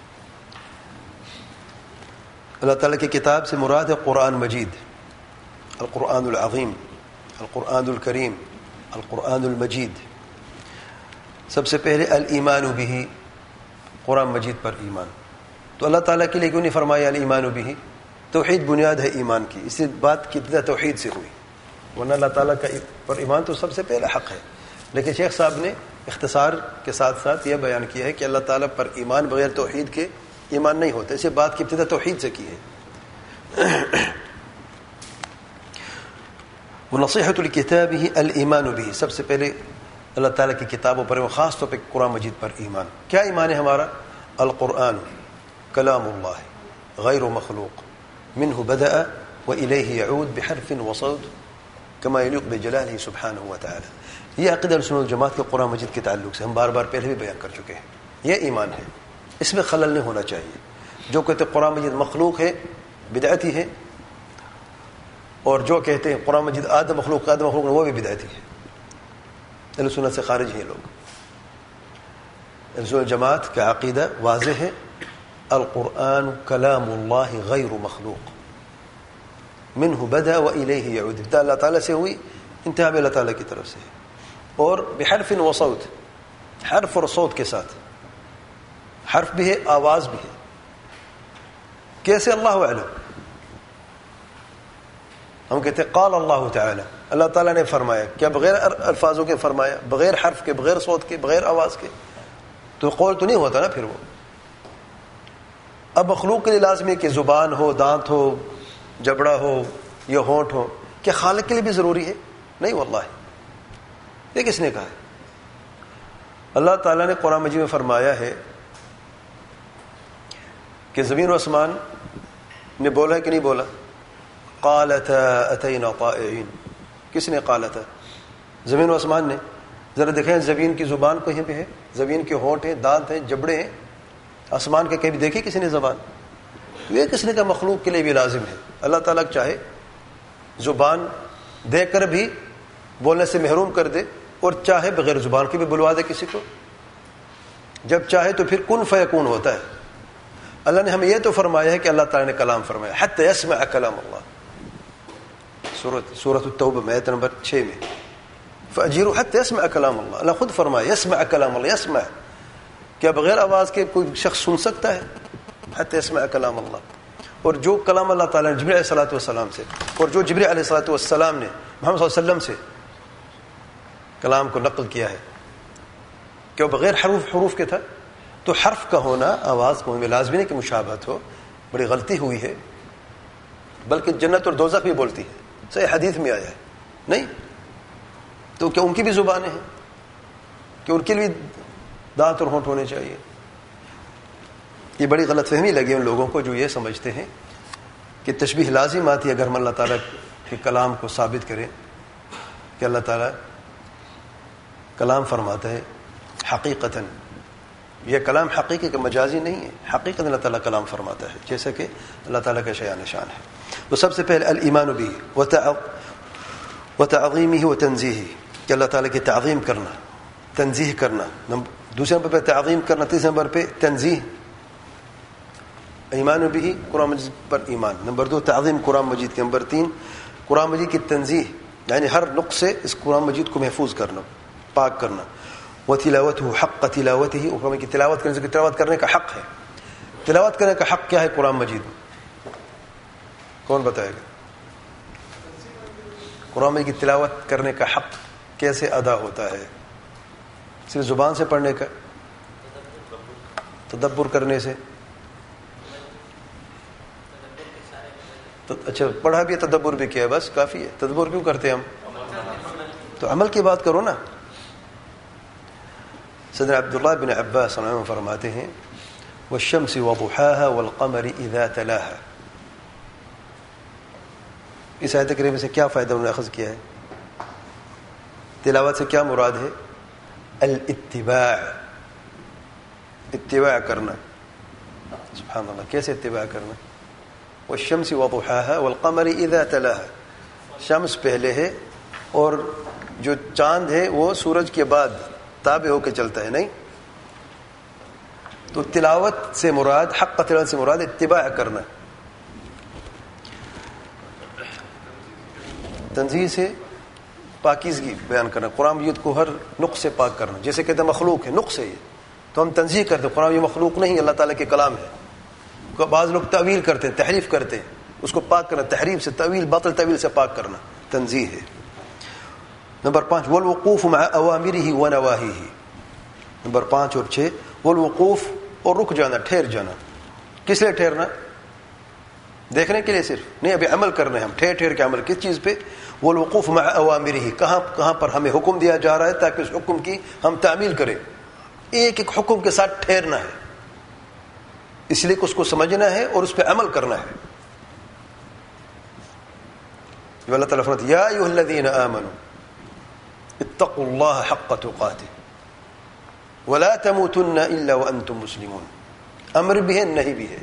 اللہ تعالیٰ کی کتاب سے مراد ہے قرآن مجید، القرآن العظیم، القرآن الکریم، القرآن المجید. سب سے پہلے الایمان بہ، قرآن مجید پر ایمان. تو اللہ تعالیٰ کے لیے کیوں نہیں فرمایا الایمان بہ؟ توحید بنیاد ہے ایمان کی، اسی بات کی ابتدا توحید سے ہوئی، ورنہ اللہ تعالیٰ کا پر ایمان تو سب سے پہلا حق ہے. لیکن شیخ صاحب نے اختصار کے ساتھ ساتھ یہ بیان کیا ہے کہ اللہ تعالیٰ پر ایمان بغیر توحید کے ایمان نہیں ہوتا، اسی بات کی ابتدا توحید سے کی ہے. ونصیحۃ لکتابہ الایمان بہ. سب سے پہلے اللہ تعالیٰ کی کتابوں پر، خاص طور پہ قرآن مجید پر ایمان. کیا ایمان ہے ہمارا؟ القرآن کلام اللہ غیر مخلوق منہ بدأ وإلیہ یعود بحرف وصوت کما یلیق بجلالہ سبحانہ وتعالی. یہ عقیدہ اہل سنت والجماعت کے قرآن مجید کے تعلق سے ہم بار بار پہلے بھی بیان کر چکے ہیں. یہ ایمان ہے، اس میں خلل نہیں ہونا چاہیے. جو کہتے قرآن مجید مخلوق ہے بدعتی ہے، اور جو کہتے ہیں قرآن مجید آدم مخلوق وہ بھی بدعتی ہے. اہل سنت سے خارج ہیں لوگ. اہل سنت والجماعت کا عقیدہ واضح ہے، القرآن کلام اللہ غیر مخلوق. منہ بدا وإلیہ یعود، ابتدا اللہ تعالیٰ سے ہوئی، انتہا بھی اللہ تعالیٰ کی طرف سے ہے، اور بحرف و صوت، حرف اور صوت کے ساتھ، حرف بھی ہے آواز بھی ہے. کیسے؟ اللہ اعلم. ہم کہتے ہیں قال اللہ تعالی، اللہ تعالیٰ نے فرمایا. کیا بغیر الفاظوں کے فرمایا؟ بغیر حرف کے، بغیر صوت کے، بغیر آواز کے؟ تو قول تو نہیں ہوتا نا پھر وہ. اب مخلوق کے لیے لازمی ہے کہ زبان ہو، دانت ہو، جبڑا ہو یا ہونٹ ہو. کیا خالق کے لیے بھی ضروری ہے؟ نہیں واللہ. یہ کس نے کہا ہے؟ اللہ تعالیٰ نے قرآن مجید میں فرمایا ہے کہ زمین و آسمان نے بولا ہے کہ نہیں بولا؟ قالتا اتینا طائعین. کس نے قالتا؟ زمین و آسمان نے. ذرا دیکھیں زمین کی زبان کہیں پہ ہے، زمین کے ہونٹ ہیں، دانت ہیں، جبڑے ہیں. آسمان کے کبھی دیکھی کسی نے زبان؟ یہ کس نے کہا مخلوق کے لیے بھی لازم ہے. اللہ تعالیٰ چاہے زبان دے کر بھی بولنے سے محروم کر دے، اور چاہے بغیر زبان کے بھی بلوا دے کسی کو. جب چاہے تو پھر کن فیکون ہوتا ہے. اللہ نے ہمیں یہ تو فرمایا ہے کہ اللہ تعالیٰ نے کلام فرمایا، حتی یسمع کلام اللہ. سورۃ التوبہ میں آیت نمبر 6 میں فاجیروا حتی یسمع کلام اللہ. اللہ خود فرمایا یسمع کلام اللہ. یسمع، کیا بغیر آواز کے کوئی شخص سن سکتا ہے؟ حتی یسمع کلام اللہ. اور جو کلام اللہ تعالیٰ نے جبریل علیہ الصلوۃ والسلام سے، اور جو جبریل علیہ الصلوۃ والسلام نے محمد صلی اللہ علیہ وسلم سے کلام کو نقل کیا ہے، کہ وہ بغیر حروف کے تھا. تو حرف کا ہونا، آواز کا ہونا لازمی نہیں کہ مشابہت ہو. بڑی غلطی ہوئی ہے، بلکہ جنت اور دوزخ بھی بولتی ہے، صحیح حدیث میں آیا ہے. نہیں تو کیا ان کی بھی زبانیں ہیں کہ ان کے لیے دانت اور ہونٹ ہونے چاہیے؟ یہ بڑی غلط فہمی لگی ان لوگوں کو جو یہ سمجھتے ہیں کہ تشبیہ لازم آتی ہے اگر ہم اللہ تعالیٰ کے کلام کو ثابت کریں کہ اللہ تعالیٰ کلام فرماتا ہے. حقیقتاً یہ کلام حقیقی کا مجازی نہیں ہے، حقیقتاً اللہ تعالیٰ کلام فرماتا ہے جیسا کہ اللہ تعالیٰ کا شیان نشان ہے. تو سب سے پہلے الایمان به وتعظیمہ وتنزیہہ، کہ اللہ تعالیٰ کی تعظیم کرنا، تنزیہ کرنا. دوسرے نمبر پہ تعظیم کرنا، تیسرے نمبر پہ تنزیہ. ایمان به، قرآن مجید پر ایمان. نمبر 2 تعظیم قرآن مجید کے. نمبر 3 قرآن مجید کی تنزیہ، یعنی ہر نقص سے اس قرآن مجید کو محفوظ کرنا، پاک کرنا. وتلاوته حق تلاوته، قرآن کی تلاوت کرنے سے تلاوت کرنے کا حق ہے. تلاوت کرنے کا حق کیا ہے قرآن مجید میں؟ کون بتائے گا؟ قرآن مجید کی تلاوت کرنے کا حق کیسے ادا ہوتا ہے؟ صرف زبان سے پڑھنے کا؟ تدبر کرنے سے؟ اچھا پڑھا بھی ہے، تدبر بھی کیا ہے، بس کافی ہے. تدبر کیوں کرتے ہم؟ تو عمل کی بات کرو نا. سیدنا عبداللہ بن عباس رضی اللہ عنہ فرماتے ہیں والشمس وضحاها والقمر اذا تلاها. اس آیت کریمہ سے کیا فائدہ انہوں نے اخذ کیا ہے؟ تلاوت سے کیا مراد ہے؟ الاتباع، اتباع کرنا. سبحان اللہ، کیسے اتباع کرنا؟ والشمس وضحاها والقمر اذا تلاها. شمس پہلے ہے اور جو چاند ہے وہ سورج کے بعد تابع ہو کے چلتا ہے. نہیں تو تلاوت سے مراد، حق تلاوت سے مراد اتباع کرنا. تنزیہ سے پاکیزگی بیان کرنا، قرآن مجید کو ہر نقص سے پاک کرنا. جیسے کہتے ہیں مخلوق ہے، نقص ہے یہ، تو ہم تنزیہ کرتے ہیں قرآن یہ مخلوق نہیں، اللہ تعالیٰ کے کلام ہے. بعض لوگ تعویل کرتے ہیں، تحریف کرتے ہیں، اس کو پاک کرنا، تحریف سے، تعویل، باطل تعویل سے پاک کرنا تنزیہ ہے. نمبر 5 والوقوف مع اوامرہ ونواہیہ. نمبر 5 اور 6 والوقوف، اور رک جانا، ٹھہر جانا. کس لیے ٹھہرنا؟ دیکھنے کے لیے صرف نہیں، ابھی عمل کرنا ہے ہم. ٹھہر ٹھہر کے عمل کس چیز پہ؟ والوقوف مع اوامرہ، کہاں پر ہمیں حکم دیا جا رہا ہے تاکہ اس حکم کی ہم تعمیل کریں. ایک ایک حکم کے ساتھ ٹھہرنا ہے، اس لیے کہ اس کو سمجھنا ہے اور اس پہ عمل کرنا ہے. جو اللہ تعالیٰ فرماتا ہے یا ایھا الذین آمنوا اتقوا اللہ حق تقاتہ ولا تموتن الا وانتم مسلمون. امر بھی ہے، نہیں بھی ہے.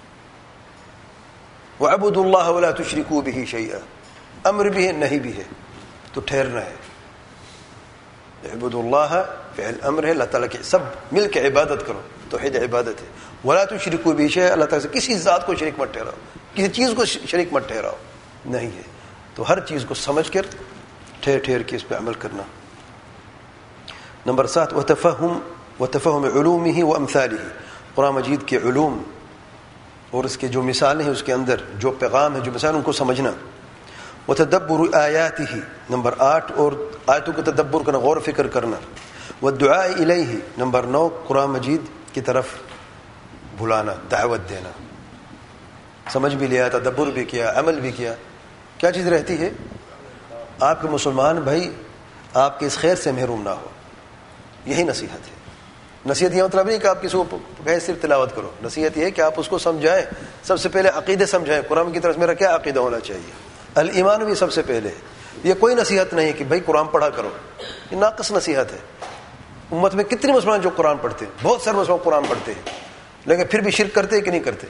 وَاعْبُدُوا اللَّهَ وَلَا تُشْرِكُوا بِهِ شَيْئًا. امر بھی ہے، نہیں بھی ہے، تو ٹھہرنا ہے. اعبدوا اللہ فعل امر ہے، اللہ تعالیٰ کے سب مل کے عبادت کرو، توحید عبادت ہے. وَلَا تُشْرِكُوا بِهِ شَيْئًا، اللہ تعالیٰ سے کسی ذات کو شریک مت ٹھہراؤ، کسی چیز کو شریک مت ٹھہراؤ. نہیں ہے. تو ہر چیز کو سمجھ کر ٹھہر ٹھہر کے اس پہ عمل کرنا. نمبر 7 وتفهم علومه وامثاله، قرآن مجید کے علوم اور اس کے جو مثالیں ہیں، اس کے اندر جو پیغام ہے، جو مثال، ان کو سمجھنا. وتدبر آیاته، نمبر 8 اور آیتوں کا تدبر کرنا، غور و فکر کرنا. والدعاء الیہ، نمبر 9 قرآن مجید کی طرف بلانا، دعوت دینا. سمجھ بھی لیا، تدبر بھی کیا، عمل بھی کیا. کیا چیز رہتی ہے؟ آپ کے مسلمان بھائی آپ کے اس خیر سے محروم نہ ہو. یہی نصیحت ہے. نصیحت یہ مطلب نہیں کہ آپ کسی کو کہے صرف تلاوت کرو. نصیحت یہ ہے کہ آپ اس کو سمجھائیں. سب سے پہلے عقیدے سمجھائیں، قرآن کی طرف میرا کیا عقیدہ ہونا چاہیے. الایمان بھی سب سے پہلے ہے. یہ کوئی نصیحت نہیں کہ بھائی قرآن پڑھا کرو، یہ ناقص نصیحت ہے. امت میں کتنے مسلمان جو قرآن پڑھتے ہیں، بہت سارے مسلمان قرآن پڑھتے ہیں، لیکن پھر بھی شرک کرتے ہیں کہ نہیں کرتے؟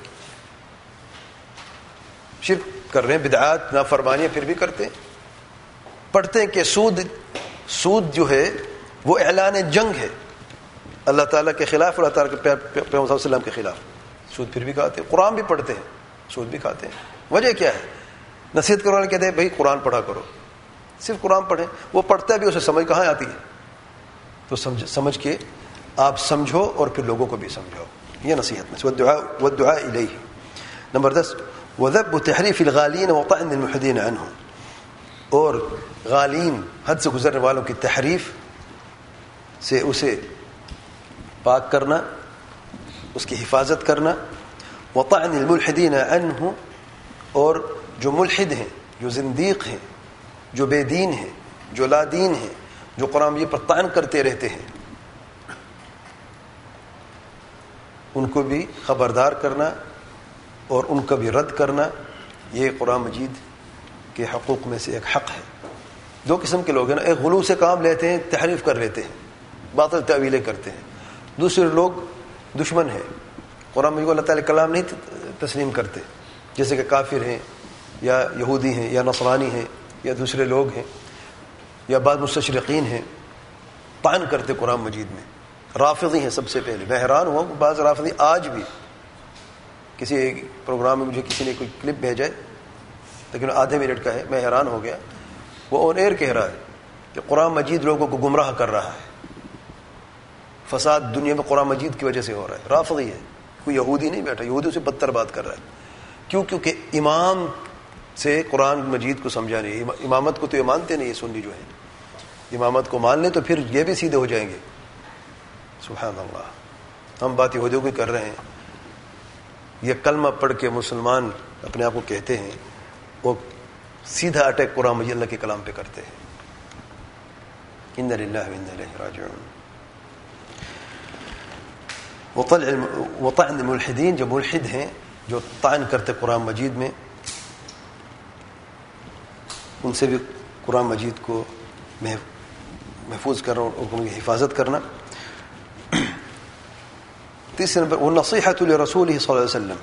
شرک کر رہے ہیں، بدعات، نافرمانیاں پھر بھی کرتے ہیں. پڑھتے ہیں کہ سود جو ہے وہ اعلان جنگ ہے اللہ تعالیٰ کے خلاف، اللہ تعالیٰ کے پیغمبر صلی اللہ علیہ وسلم کے خلاف. سود پھر بھی کھاتے ہیں. قرآن بھی پڑھتے ہیں، سود بھی کھاتے ہیں. وجہ کیا ہے؟ نصیحت کرنے والے کہتے ہیں بھائی قرآن پڑھا کرو، صرف قرآن پڑھیں. وہ پڑھتا ہے بھی، اسے سمجھ کہاں آتی ہے؟ تو سمجھ کے آپ سمجھو اور پھر لوگوں کو بھی سمجھاؤ. یہ نصیحت میں والدعاء الیہ. نمبر 10 وذب تحریف الغالین وطعن الملحدین عنہ، اور غالین، حد سے گزرنے والوں کی تحریف سے اسے پاک کرنا، اس کی حفاظت کرنا. وطعن الملحدین عنہ، اور جو ملحد ہیں، جو زندیق ہیں، جو بے دین ہیں، جو لا دین ہیں، جو قرآن یہ پر طعن کرتے رہتے ہیں، ان کو بھی خبردار کرنا اور ان کا بھی رد کرنا. یہ قرآن مجید کے حقوق میں سے ایک حق ہے. دو قسم کے لوگ ہیں نا، ایک غلو سے کام لیتے ہیں، تحریف کر لیتے ہیں، باطل تعویلیں کرتے ہیں. دوسرے لوگ دشمن ہیں، قرآن مجید کو اللہ تعالی کلام نہیں تسلیم کرتے، جیسے کہ کافر ہیں یا یہودی ہیں یا نصرانی ہیں یا دوسرے لوگ ہیں یا بعض مستشرقین ہیں، طعن کرتے قرآن مجید میں. رافضی ہیں سب سے پہلے. میں حیران ہوا کہ بعض رافضی آج بھی، کسی پروگرام میں مجھے کسی نے کوئی کلپ بھیجا ہے لیکن آدھے منٹ کا ہے، میں حیران ہو گیا. وہ آن ایئر کہہ رہا ہے کہ قرآن مجید لوگوں کو گمراہ کر رہا ہے، فساد دنیا میں قرآن مجید کی وجہ سے ہو رہا ہے. رافضی ہے، کوئی یہودی نہیں بیٹھا، یہودی سے بدتر بات کر رہا ہے. کیوں؟ کیونکہ امام سے قرآن مجید کو سمجھا نہیں. امامت کو تو یہ مانتے نہیں. سنی جو ہے امامت کو مان لیں تو پھر یہ بھی سیدھے ہو جائیں گے. سبحان اللہ. ہم بات یہودیوں کی کر رہے ہیں. یہ کلمہ پڑھ کے مسلمان اپنے آپ کو کہتے ہیں، وہ سیدھا اٹیک قرآن مجید اللہ کے کلام پہ کرتے ہیں. انا للہ و انا الیہ راجعون. وطعن الملحدین، جو ملحد ہیں، جو طعن کرتے قرآن مجید میں، ان سے بھی قرآن مجید کو محفوظ کرنا اور ان کی حفاظت کرنا. تیسرے نمبر والنصیحۃ لرسولہ صلی اللہ علیہ وسلم،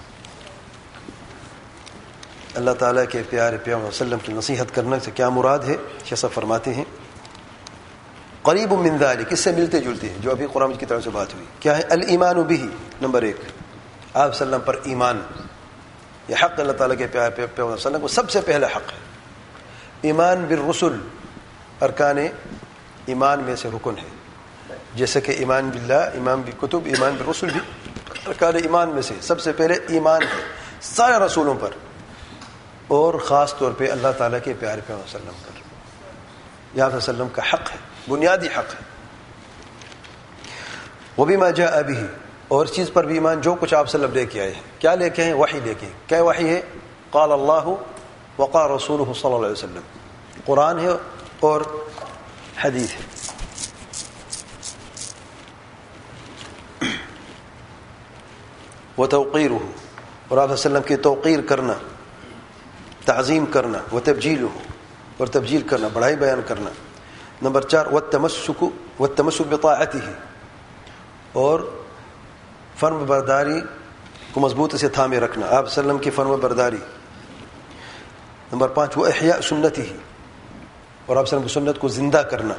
اللہ تعالیٰ کے پیارے پیغمبر صلی اللہ علیہ وسلم کی نصیحت کرنے سے کیا مراد ہے؟ شیخ صاحب فرماتے ہیں قریب من ذلک، اس سے ملتے جلتے ہیں جو ابھی قرآن کی طرف سے بات ہوئی. کیا ہے؟ الایمان بہ، نمبر 1 آپ صلی اللہ علیہ وسلم پر ایمان. یہ حق اللہ تعالیٰ کے پیارے پیغمبر صلی اللہ علیہ وسلم کو سب سے پہلا حق ہے. ایمان بالرسل، ارکان ایمان میں سے رکن ہے. جیسے کہ ایمان باللہ، ایمان بالکتب، ایمان بالرسل بھی ارکان ایمان میں سے سب سے پہلے ایمان ہے سارے رسولوں پر، اور خاص طور پہ اللہ تعالیٰ کے پیارے پیغمبر صلی اللہ علیہ وسلم پر. یہ آپ صلی اللہ علیہ وسلم کا حق ہے، بنیادی حق ہے. وبما جاء به، اور اس چیز پر بھی ایمان جو کچھ آپ صلی اللہ علیہ وسلم لے کے آئے ہیں. کیا لے کے ہیں؟ وحی لے کے. کیا وحی ہے؟ قال اللہ وقال رسولہ صلی اللہ علیہ وسلم. قرآن ہے اور حدیث ہے. وتوقیرہ، اور آپ صلی اللہ علیہ وسلم کی توقیر کرنا، تعظیم کرنا. وتبجیلہ، اور تبجیل کرنا، بڑائی بیان کرنا. نمبر 4 والتمسک بطاعتہ، اور فرم برداری کو مضبوط سے تھامے رکھنا، آپ صلی اللہ علیہ وسلم کی فرم برداری. نمبر 5 واحیاء سنتہ، اور آپ صلی اللہ علیہ وسلم کی سنت کو زندہ کرنا.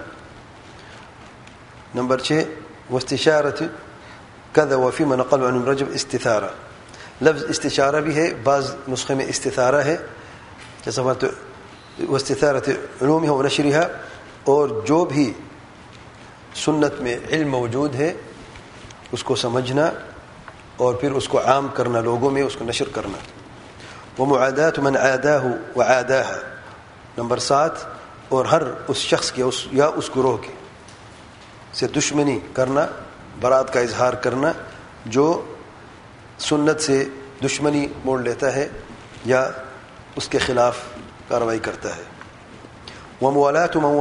نمبر 6 واستشارۃ کذا وفیما نقل عن رجب استثارہ. لفظ استشارہ بھی ہے، بعض نسخے میں استثارہ ہے. جیسا واستثارت علومها ونشرها، اور جو بھی سنت میں علم موجود ہے اس کو سمجھنا اور پھر اس کو عام کرنا، لوگوں میں اس کو نشر کرنا. ومعادات من عاداه وعاداها، نمبر 7، اور ہر اس شخص کے یا اس گروہ کے سے دشمنی کرنا، برات کا اظہار کرنا جو سنت سے دشمنی موڑ لیتا ہے یا اس کے خلاف کارروائی کرتا ہے. وموالات من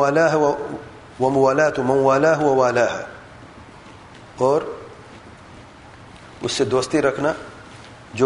والاه ووالاه، اور اس سے دوستی رکھنا جو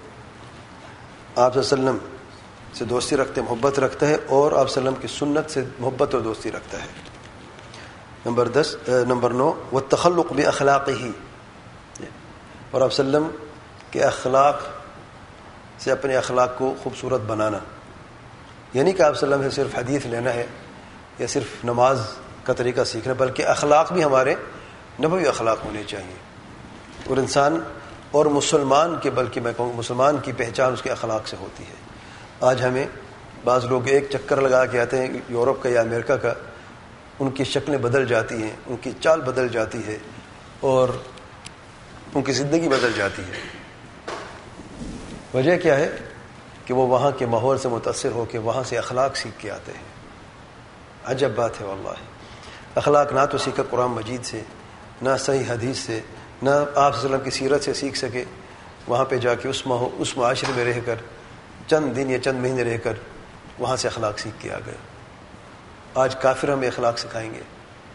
آپ صلی اللہ علیہ وسلم سے دوستی رکھتے، محبت رکھتا ہے اور آپ صلی اللہ علیہ وسلم کی سنت سے محبت اور دوستی رکھتا ہے. نمبر 9، والتخلق باخلاقه، اور آپ صلی اللہ علیہ وسلم کے اخلاق سے اپنے اخلاق کو خوبصورت بنانا. یعنی کہ آپ صلی اللہ علیہ وسلم سے صرف حدیث لینا ہے یا صرف نماز کا طریقہ سیکھنا، بلکہ اخلاق بھی ہمارے نبوی اخلاق ہونے چاہیے. اور انسان اور مسلمان کے، بلکہ میں کہوں مسلمان کی پہچان اس کے اخلاق سے ہوتی ہے. آج ہمیں بعض لوگ ایک چکر لگا کے آتے ہیں یورپ کا یا امریکہ کا، ان کی شکلیں بدل جاتی ہیں، ان کی چال بدل جاتی ہے اور ان کی زندگی بدل جاتی ہے. وجہ کیا ہے کہ وہ وہاں کے ماحول سے متاثر ہو کے وہاں سے اخلاق سیکھ کے آتے ہیں. عجب بات ہے واللہ. اخلاق نہ تو سیکھا قرآن مجید سے، نہ صحیح حدیث سے، نہ آپ صلی اللہ علیہ وسلم کی سیرت سے سیکھ سکے. وہاں پہ جا کے اس معاشرے میں رہ کر چند دن یا چند مہینے رہ کر وہاں سے اخلاق سیکھ کے آ گئے. آج کافر ہمیں اخلاق سکھائیں گے.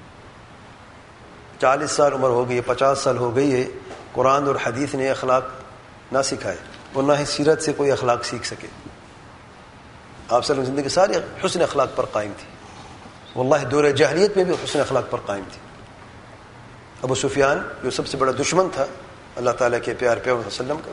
40 سال عمر ہو گئی ہے، 50 سال ہو گئی ہے، قرآن اور حدیث نے اخلاق نہ سکھائے اور نہ ہی سیرت سے کوئی اخلاق سیکھ سکے. آپ صلی اللہ علیہ وسلم زندگی ساری حسن اخلاق پر قائم تھی. واللہ دور جاہلیت میں بھی حسن اخلاق پر قائم تھی. ابو سفیان جو سب سے بڑا دشمن تھا اللہ تعالیٰ کے پیار پیغمبر صلی اللہ علیہ وسلم کا،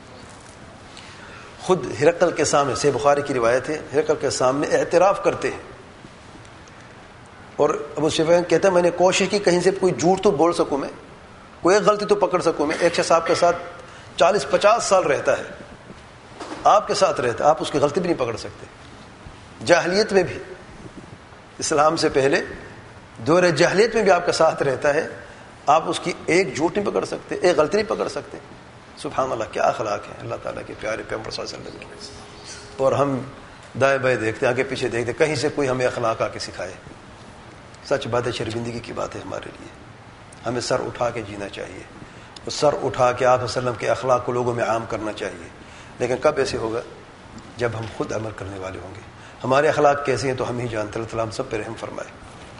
خود ہرقل کے سامنے، صحیح بخاری کی روایت ہے، ہرقل کے سامنے اعتراف کرتے ہیں. اور ابو سفیان کہتا ہے میں نے کوشش کی کہیں سے کوئی جھوٹ تو بول سکوں، میں کوئی ایک غلطی تو پکڑ سکوں. میں ایک شخص آپ کے ساتھ 40-50 سال رہتا ہے، آپ کے ساتھ رہتا ہے، آپ اس کی غلطی بھی نہیں پکڑ سکتے. جاہلیت میں بھی، اسلام سے پہلے دور جاہلیت میں بھی آپ کا ساتھ رہتا ہے، آپ اس کی ایک جھوٹ نہیں پکڑ سکتے، ایک غلطی نہیں پکڑ سکتے. سبحان اللہ، کیا اخلاق ہے اللہ تعالیٰ کے پیارے پیغمبر صلی اللہ علیہ وسلم کے. اور ہم دائیں بائیں دیکھتے ہیں، آگے پیچھے دیکھتے ہیں، کہیں سے کوئی ہمیں اخلاق آ کے سکھائے. سچ بات ہے، شرمندگی کی بات ہے ہمارے لیے. ہمیں سر اٹھا کے جینا چاہیے، اور سر اٹھا کے آپ وسلم کے اخلاق کو لوگوں میں عام کرنا چاہیے. لیکن کب ایسے ہوگا؟ جب ہم خود عمل کرنے والے ہوں گے. ہمارے اخلاق کیسے ہیں تو ہم ہی جانتے. اللہ تعالیٰ ہم سب پہ رحم فرمائے.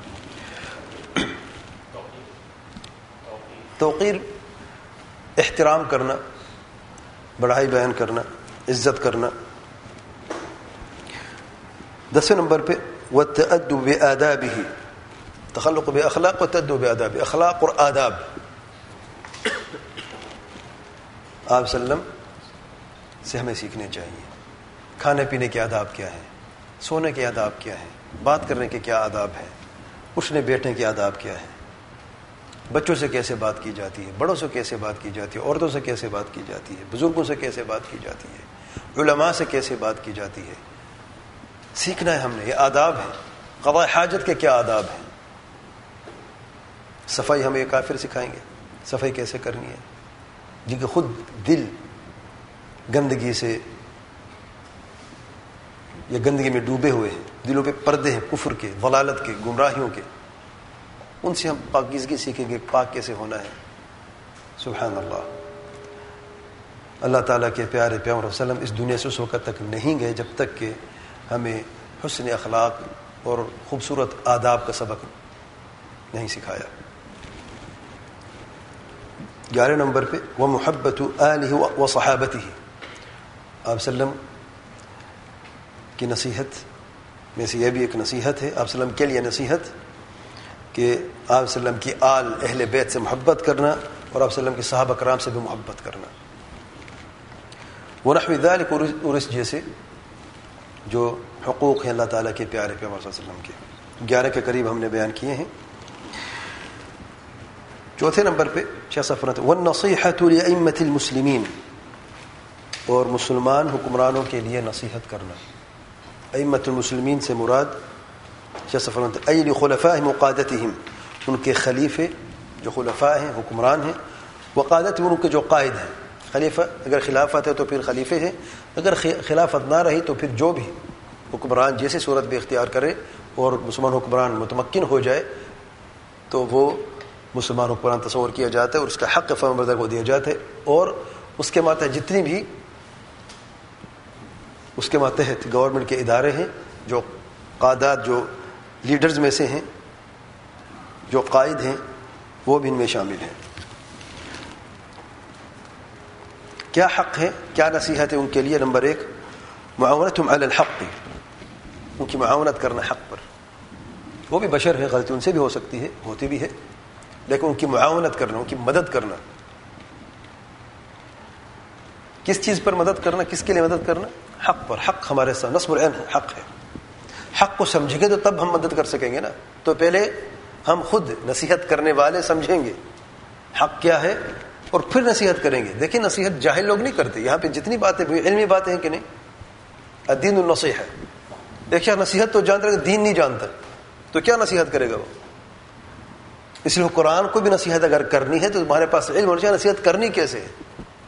توقیر، احترام کرنا، بڑائی بیان کرنا، عزت کرنا. 10 نمبر پہ والتأدب بآدابه، تخلق باخلاق والتأدب بآداب، اخلاق اور آداب. آپ صلی اللہ علیہ وسلم سے ہمیں سیکھنے چاہیے. کھانے پینے کے آداب کیا ہیں، سونے کے آداب کیا ہیں، بات کرنے کے کیا آداب ہیں، اٹھنے بیٹھنے کے آداب کیا ہیں، بچوں سے کیسے بات کی جاتی ہے، بڑوں سے کیسے بات کی جاتی ہے، عورتوں سے کیسے بات کی جاتی ہے، بزرگوں سے کیسے بات کی جاتی ہے، علماء سے کیسے بات کی جاتی ہے. سیکھنا ہے ہم نے، یہ آداب ہیں. قضاء حاجت کے کیا آداب ہیں. صفائی ہمیں کافر سکھائیں گے، صفائی کیسے کرنی ہے، جن کے خود دل گندگی سے یا گندگی میں ڈوبے ہوئے ہیں، دلوں پہ پردے ہیں کفر کے، ضلالت کے، گمراہیوں کے. ان سے ہم پاکیزگی سیکھیں گے، پاک کیسے ہونا ہے. سبحان اللہ. اللہ تعالیٰ کے پیارے پیغمبر صلی اللہ علیہ وسلم اس دنیا سے اس وقت تک نہیں گئے جب تک کہ ہمیں حسن اخلاق اور خوبصورت آداب کا سبق نہیں سکھایا. 11 نمبر پہ ومحبت آلہ وصحابتہ. آپ صلی اللہ علیہ وسلم کی نصیحت میں سے یہ بھی ایک نصیحت ہے، آپ صلی اللہ علیہ وسلم کے لیے نصیحت کہ آپ صلی اللہ علیہ وسلم کی آل اہل بیت سے محبت کرنا اور آپ صلی اللہ علیہ وسلم کے صحابہ کرام سے بھی محبت کرنا. ونحو ذلک، اور اس جیسے جو حقوق ہیں اللہ تعالیٰ کے پیارے پیغمبر صلی اللہ علیہ وسلم کے 11 کے قریب ہم نے بیان کیے ہیں. 4 نمبر پہ 6 صفحات والنصیحۃ لأئمة المسلمین، اور مسلمان حکمرانوں کے لیے نصیحت کرنا. ائمۃ المسلمین سے مراد جیسے فرماتے ہیں ای لخلفاء وقادتہم، ان کے خلیفے جو خلفاء ہیں، حکمران ہیں، وقادت ان کے جو قائد ہیں. خلیفہ اگر خلافت ہے تو پھر خلیفے ہیں، اگر خلافت نہ رہی تو پھر جو بھی حکمران جیسی صورت بھی اختیار کرے اور مسلمان حکمران متمکن ہو جائے تو وہ مسلمان حکمران تصور کیا جاتا ہے اور اس کا حق فرمانبردار کو دیا جاتا ہے. اور اس کے ماتحت جتنی بھی اس کے ماتحت گورنمنٹ کے ادارے ہیں، جو قادات جو لیڈرز میں سے ہیں، جو قائد ہیں، وہ بھی ان میں شامل ہیں. کیا حق ہے، کیا نصیحت ہے ان کے لیے؟ نمبر 1 معاونتهم علی الحق، ان کی معاونت کرنا حق پر. وہ بھی بشر ہے، غلطی ان سے بھی ہو سکتی ہے، ہوتی بھی ہے، لیکن ان کی معاونت کرنا، ان کی مدد کرنا. کس چیز پر مدد کرنا، کس کے لیے مدد کرنا؟ حق پر. حق ہمارے ساتھ نصب العین ہے، حق ہے. حق کو سمجھیں گے تو تب ہم مدد کر سکیں گے نا. تو پہلے ہم خود نصیحت کرنے والے سمجھیں گے حق کیا ہے اور پھر نصیحت کریں گے. دیکھیں نصیحت جاہل لوگ نہیں کرتے. یہاں پہ جتنی باتیں علمی باتیں ہیں کہ نہیں، الدین النصیحہ. دیکھیں نصیحت تو جانتا ہے، دین نہیں جانتا تو کیا نصیحت کرے گا وہ؟ اس لیے قرآن کو بھی نصیحت اگر کرنی ہے تو تمہارے پاس علم ہونا چاہیے نصیحت کرنی کیسے ہے.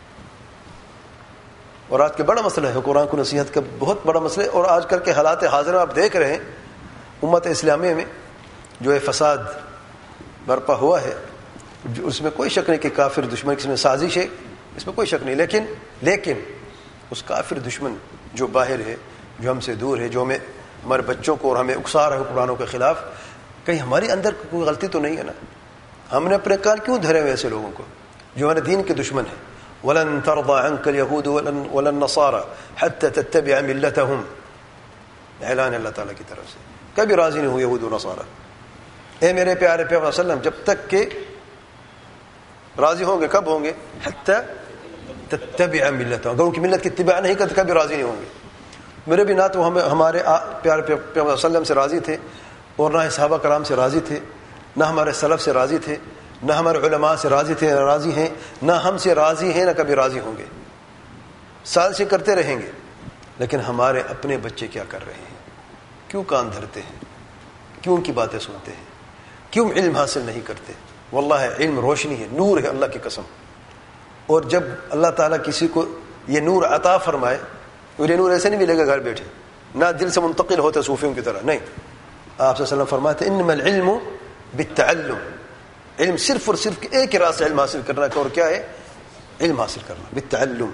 اور آج کے بڑا مسئلہ ہے قرآن کو نصیحت کا، بہت بڑا مسئلہ ہے. اور آج کل کے حالات حاضر میں آپ دیکھ رہے ہیں امت اسلامیہ میں جو ہے فساد برپا ہوا ہے، جو اس میں کوئی شک نہیں کہ کافر دشمن کس میں سازش ہے، اس میں کوئی شک نہیں. لیکن اس کافر دشمن جو باہر ہے، جو ہم سے دور ہے، جو ہمارے بچوں کو اور ہمیں اکسا رہا ہے قرآنوں کے خلاف، کہیں ہمارے اندر کوئی غلطی تو نہیں ہے نا؟ ہم نے اپنے کان کیوں دھرے ہوئے ایسے لوگوں کو جو ہمارے دین کے دشمن ہیں؟ وَلَن تَرْضَى عَنْكَ الْيَهُودُ وَلَا النَّصَارَى حَتَّى تَتَّبِعَ مِلَّتَهُمْ. اعلان اللہ تعالیٰ کی طرف سے، کبھی راضی نہیں ہوئے یہود و نصارہ. اے میرے پیارے پیغمبر صلی اللہ علیہ وسلم، جب تک کہ راضی ہوں گے، کب ہوں گے؟ حَتَّى تَتَّبِعَ مِلَّتَهُمْ. اگر ان کی ملت کی اتباع نہیں کرتے کبھی راضی نہیں ہوں گے. میرے بھی نہ تو ہمارے پیارے پیغمبر صلی اللہ علیہ وسلم سے راضی تھے اور نہ صحابہ کرام سے راضی تھے، نہ ہمارے سلف سے راضی تھے، نہ ہمارے علماء سے راضی تھے، راضی ہیں، نہ ہم سے راضی ہیں، نہ کبھی راضی ہوں گے. سازشیں کرتے رہیں گے. لیکن ہمارے اپنے بچے کیا کر رہے ہیں؟ کیوں کان دھرتے ہیں؟ کیوں ان کی باتیں سنتے ہیں؟ کیوں علم حاصل نہیں کرتے؟ واللہ علم روشنی ہے، نور ہے اللہ کی قسم. اور جب اللہ تعالیٰ کسی کو یہ نور عطا فرمائے، اور یہ نور ایسے نہیں ملے گا گھر بیٹھے، نہ دل سے منتقل ہوتا صوفیوں کی طرح، نہیں. آپ صلی اللہ علیہ وسلم فرماتے انما العلم بالتعلم. علم صرف اور صرف ایک ہی راہ سے علم حاصل کرنا، اور کیا ہے؟ علم حاصل کرنا بالتعلم.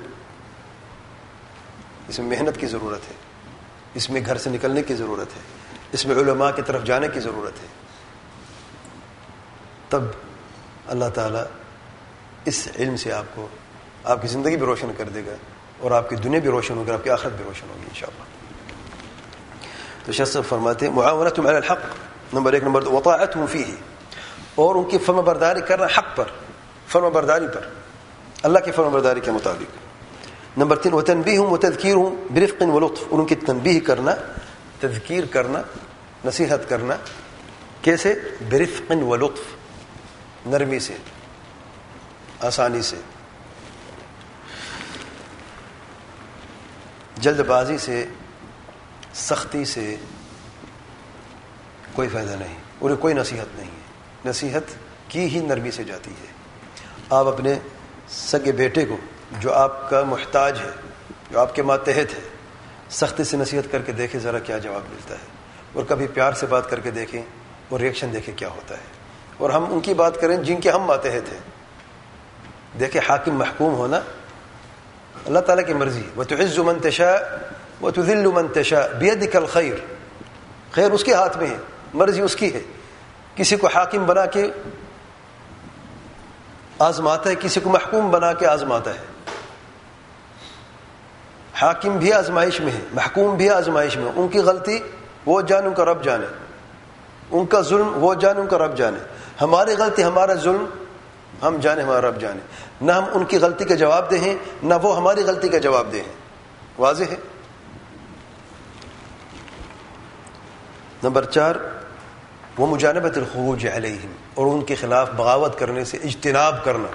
اس میں محنت کی ضرورت ہے، اس میں گھر سے نکلنے کی ضرورت ہے، اس میں علماء کی طرف جانے کی ضرورت ہے. تب اللہ تعالیٰ اس علم سے آپ کی زندگی بھی روشن کر دے گا اور آپ کی دنیا بھی روشن ہوگی، آپ کی آخرت بھی روشن ہوگی انشاءاللہ. تو شیخ صاحب فرماتے ہیں معاونتهم علی الحق. نمبر 1. نمبر 2 وطاعتهم فیہ، اور ان کی فرما برداری کرنا حق پر، فرما برداری پر، اللہ کی فرما برداری کے مطابق. نمبر 3 وتنبیہم وتذکیرہم برفق ولطف، اور ان کی تنبیہ کرنا، تذکیر کرنا، نصیحت کرنا. کیسے؟ برفق ولطف، نرمی سے، آسانی سے. جلد بازی سے، سختی سے کوئی فائدہ نہیں، اور کوئی نصیحت نہیں ہے. نصیحت کی ہی نرمی سے جاتی ہے. آپ اپنے سگے بیٹے کو جو آپ کا محتاج ہے، جو آپ کے ماتحت ہے، سختی سے نصیحت کر کے دیکھیں ذرا کیا جواب ملتا ہے. اور کبھی پیار سے بات کر کے دیکھیں اور ریئیکشن دیکھیں کیا ہوتا ہے. اور ہم ان کی بات کریں جن کے ہم ماتحت ہیں. دیکھیں حاکم محکوم ہونا اللہ تعالیٰ کی مرضی. وَتُعِزُّ مَن تَشَاءُ وَتُذِلُّ مَن تَشَاءُ بِيَدِكَ الْخَيْرُ. خیر اس کے ہاتھ میں ہے، مرضی اس کی ہے. کسی کو حاکم بنا کے آزماتا ہے، کسی کو محکوم بنا کے آزماتا ہے. حاکم بھی آزمائش میں ہے، محکوم بھی آزمائش میں. ان کی غلطی وہ جانے، ان کا رب جانے. ان کا ظلم وہ جانے، ان کا رب جانے. ہماری غلطی، ہمارا ظلم ہم جانے، ہمارا رب جانے. نہ ہم ان کی غلطی کا جواب دیں نہ وہ ہماری غلطی کا جواب دیں. واضح ہے. نمبر 4 وہ مجانبت الخروج علیہم، اور ان کے خلاف بغاوت کرنے سے اجتناب کرنا.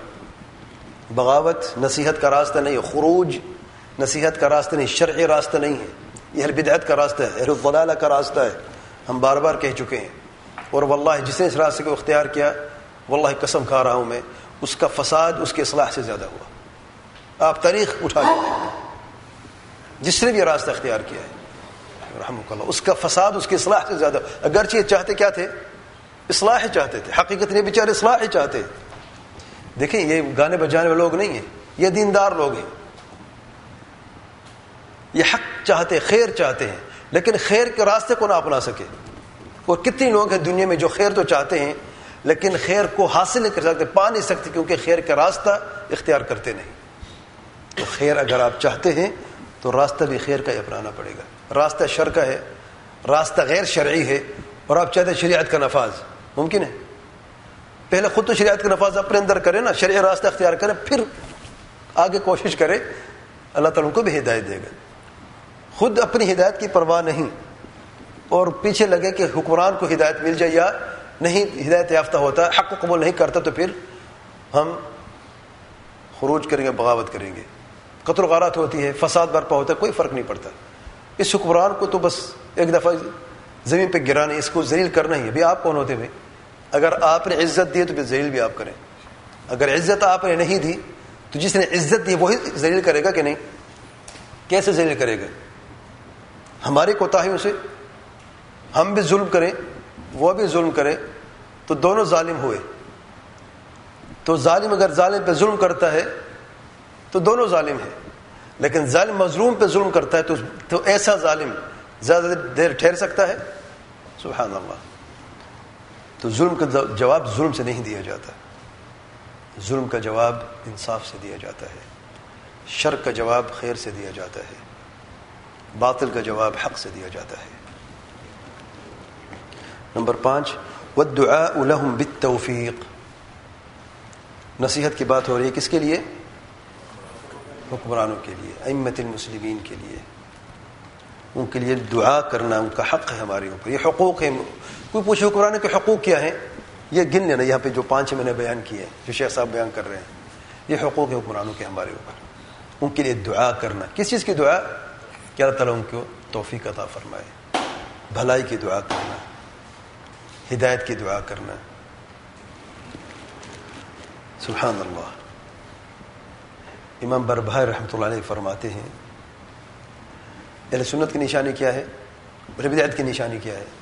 بغاوت نصیحت کا راستہ نہیں ہے، خروج نصیحت کا راستہ نہیں، شرعی راستہ نہیں ہے. یہ اہل بدعت کا راستہ ہے، اہل الضلالہ کا راستہ ہے، ہم بار بار کہہ چکے ہیں. اور واللہ جس نے اس راستے کو اختیار کیا، واللہ قسم کھا رہا ہوں میں، اس کا فساد اس کے اصلاح سے زیادہ ہوا. آپ تاریخ اٹھا کے دیکھیں، جس نے بھی یہ راستہ اختیار کیا ہے رحمک اللہ، اس کا فساد اس کی اصلاح سے زیادہ. اگرچہ یہ چاہتے کیا تھے؟ اصلاح ہی چاہتے تھے، حقیقت یہ بیچارے اصلاح ہی چاہتے. دیکھیں یہ گانے بجانے والے لوگ نہیں ہیں، یہ دیندار لوگ ہیں، یہ حق چاہتے، خیر چاہتے ہیں، لیکن خیر کے راستے کو نہ اپنا سکے. اور کتنے لوگ ہیں دنیا میں جو خیر تو چاہتے ہیں لیکن خیر کو حاصل نہیں کر سکتے، پا نہیں سکتے، کیونکہ خیر کا راستہ اختیار کرتے نہیں. تو خیر اگر آپ چاہتے ہیں تو راستہ بھی خیر کا ہی اپنانا پڑے گا. راستہ شر کا ہے، راستہ غیر شرعی ہے، اور آپ چاہتے ہیں شریعت کا نفاذ. ممکن ہے؟ پہلے خود تو شریعت کا نفاذ اپنے اندر کرے نا، شرعی راستہ اختیار کرے، پھر آگے کوشش کرے، اللہ تعالیٰ کو بھی ہدایت دے گا. خود اپنی ہدایت کی پرواہ نہیں اور پیچھے لگے کہ حکمران کو ہدایت مل جائے یا نہیں ہدایت یافتہ ہوتا، حق کو قبول نہیں کرتا، تو پھر ہم خروج کریں گے، بغاوت کریں گے، قتل و غارت ہوتی ہے، فساد برپا ہوتا ہے، کوئی فرق نہیں پڑتا. اس حکمران کو تو بس ایک دفعہ زمین پہ گرانا، اس کو ذلیل کرنا ہی ہے. بھی آپ کون ہوتے بھائی؟ اگر آپ نے عزت دی تو پھر ذلیل بھی آپ کریں. اگر عزت آپ نے نہیں دی تو جس نے عزت دی وہی ذلیل کرے گا کہ نہیں؟ کیسے ذلیل کرے گا؟ ہماری کوتاہیوں سے ہم بھی ظلم کریں، وہ بھی ظلم کرے، تو دونوں ظالم ہوئے. تو ظالم اگر ظالم پہ ظلم کرتا ہے تو دونوں ظالم ہیں، لیکن ظالم مظلوم پہ ظلم کرتا ہے تو ایسا ظالم زیادہ دیر ٹھہر سکتا ہے؟ سبحان اللہ. تو ظلم کا جواب ظلم سے نہیں دیا جاتا، ظلم کا جواب انصاف سے دیا جاتا ہے، شر کا جواب خیر سے دیا جاتا ہے، باطل کا جواب حق سے دیا جاتا ہے. نمبر 5 والدعاء لهم بالتوفیق. نصیحت کی بات ہو رہی ہے کس کے لیے؟ حکمرانوں کے لیے، ائمۃ المسلمین کے لیے. ان کے لیے دعا کرنا ان کا حق ہے ہمارے اوپر، یہ حقوق ہیں. کوئی پوچھے حکمرانوں کے حقوق کیا ہیں؟ یہ گن لینا یہاں پہ جو 5 میں نے بیان کیے ہیں، جو شیخ صاحب بیان کر رہے ہیں. یہ حقوق ہیں حکمرانوں کے ہمارے اوپر. ان کے لیے دعا کرنا. کس چیز کی دعا؟ کہ اللہ تعالیٰ ان کو توفیق عطا فرمائے، بھلائی کی دعا کرنا، ہدایت کی دعا کرنا. سبحان اللہ. امام بربہاری رحمۃ اللہ علیہ فرماتے ہیں اہل سنت کی نشانی کیا ہے اور بدعت کی نشانی کیا ہے؟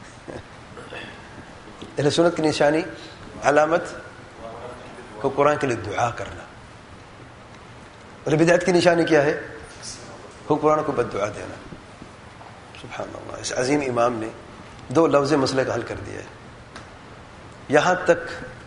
اہل سنت کی نشانی علامت کو قرآن کے لیے دعا کرنا، اور بدعت کی نشانی کیا ہے؟ قرآن کو بد دعا دینا. سبحان اللہ. اس عظیم امام نے 2 لفظ مسئلے کا حل کر دیا ہے. یہاں تک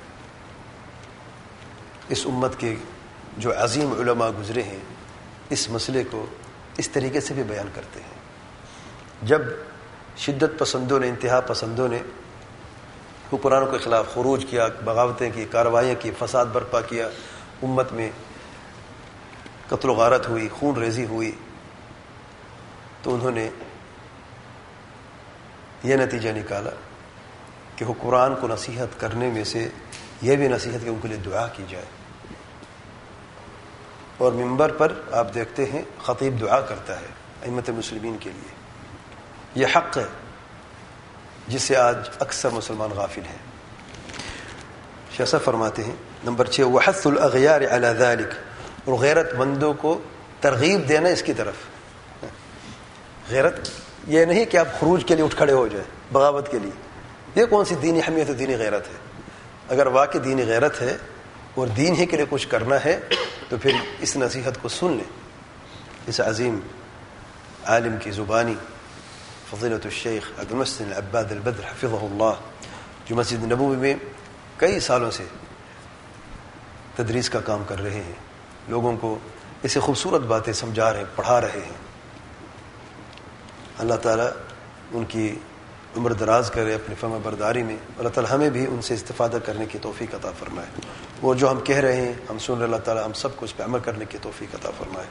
اس امت کے جو عظیم علماء گزرے ہیں اس مسئلے کو اس طریقے سے بھی بیان کرتے ہیں. جب شدت پسندوں نے، انتہا پسندوں نے حکمرانوں کے خلاف خروج کیا، بغاوتیں کی، کارروائیاں کی، فساد برپا کیا، امت میں قتل و غارت ہوئی، خون ریزی ہوئی، تو انہوں نے یہ نتیجہ نکالا کہ حکمران کو نصیحت کرنے میں سے یہ بھی نصیحت کہ ان کے لیے دعا کی جائے. اور منبر پر آپ دیکھتے ہیں خطیب دعا کرتا ہے ائمۃ المسلمین کے لیے. یہ حق ہے جس سے آج اکثر مسلمان غافل ہیں. شیخ صاحب فرماتے ہیں نمبر 6 وحث الاغیار علی ذلک. اور غیرت مندوں کو ترغیب دینا اس کی طرف. غیرت یہ نہیں کہ آپ خروج کے لیے اٹھ کھڑے ہو جائیں بغاوت کے لیے. یہ کون سی دینی حمیت و دینی غیرت ہے؟ اگر واقعی دینی غیرت ہے اور دین ہی کے لیے کچھ کرنا ہے تو پھر اس نصیحت کو سن لیں. اس عظیم عالم کی زبانی فضیلۃ الشیخ عبد المحسن العباد البدر حفظہ اللہ، جو مسجد نبوی میں کئی سالوں سے تدریس کا کام کر رہے ہیں، لوگوں کو اسے خوبصورت باتیں سمجھا رہے ہیں، پڑھا رہے ہیں. اللہ تعالیٰ ان کی عمر دراز کرے اپنی فرما برداری میں. اللہ تعالیٰ ہمیں بھی ان سے استفادہ کرنے کی توفیق عطا فرمائے. وہ جو ہم کہہ رہے ہیں، ہم سن رہے، اللہ تعالیٰ ہم سب کو اس پہ عمل کرنے کی توفیق عطا فرمائے.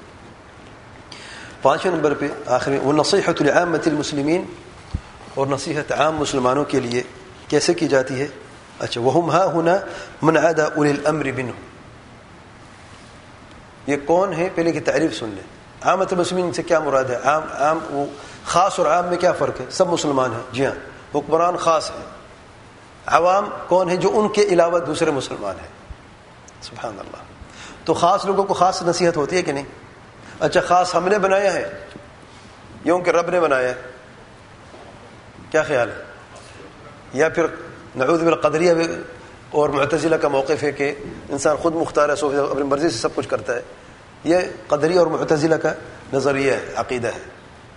5ویں نمبر پہ آخر میں وَنَصِيحَةُ لِعَامَّةِ الْمُسْلِمِينَ. اور نصیحت عام مسلمانوں کے لیے کیسے کی جاتی ہے؟ اچھا وَهُمْ هَا هُنَا مَنْ عَادَ أُولِي الْأَمْرِ بِنْهُ. یہ کون ہے؟ پہلے کی تعریف سن لیں. عامت المسلمین سے کیا مراد ہے؟ عام وہ خاص اور عام میں کیا فرق ہے؟ سب مسلمان ہیں، جی ہاں، حکمران خاص ہیں، عوام کون ہیں؟ جو ان کے علاوہ دوسرے مسلمان ہیں. سبحان اللہ. تو خاص لوگوں کو خاص نصیحت ہوتی ہے کہ نہیں؟ اچھا خاص ہم نے بنایا ہے یوں کہ رب نے بنایا ہے؟ کیا خیال ہے؟ یا پھر نعوذ بالقدریہ اور معتزلہ کا موقف ہے کہ انسان خود مختار ہے، اپنی مرضی سے سب کچھ کرتا ہے. یہ قدریہ اور معتزلہ کا نظریہ ہے، عقیدہ ہے.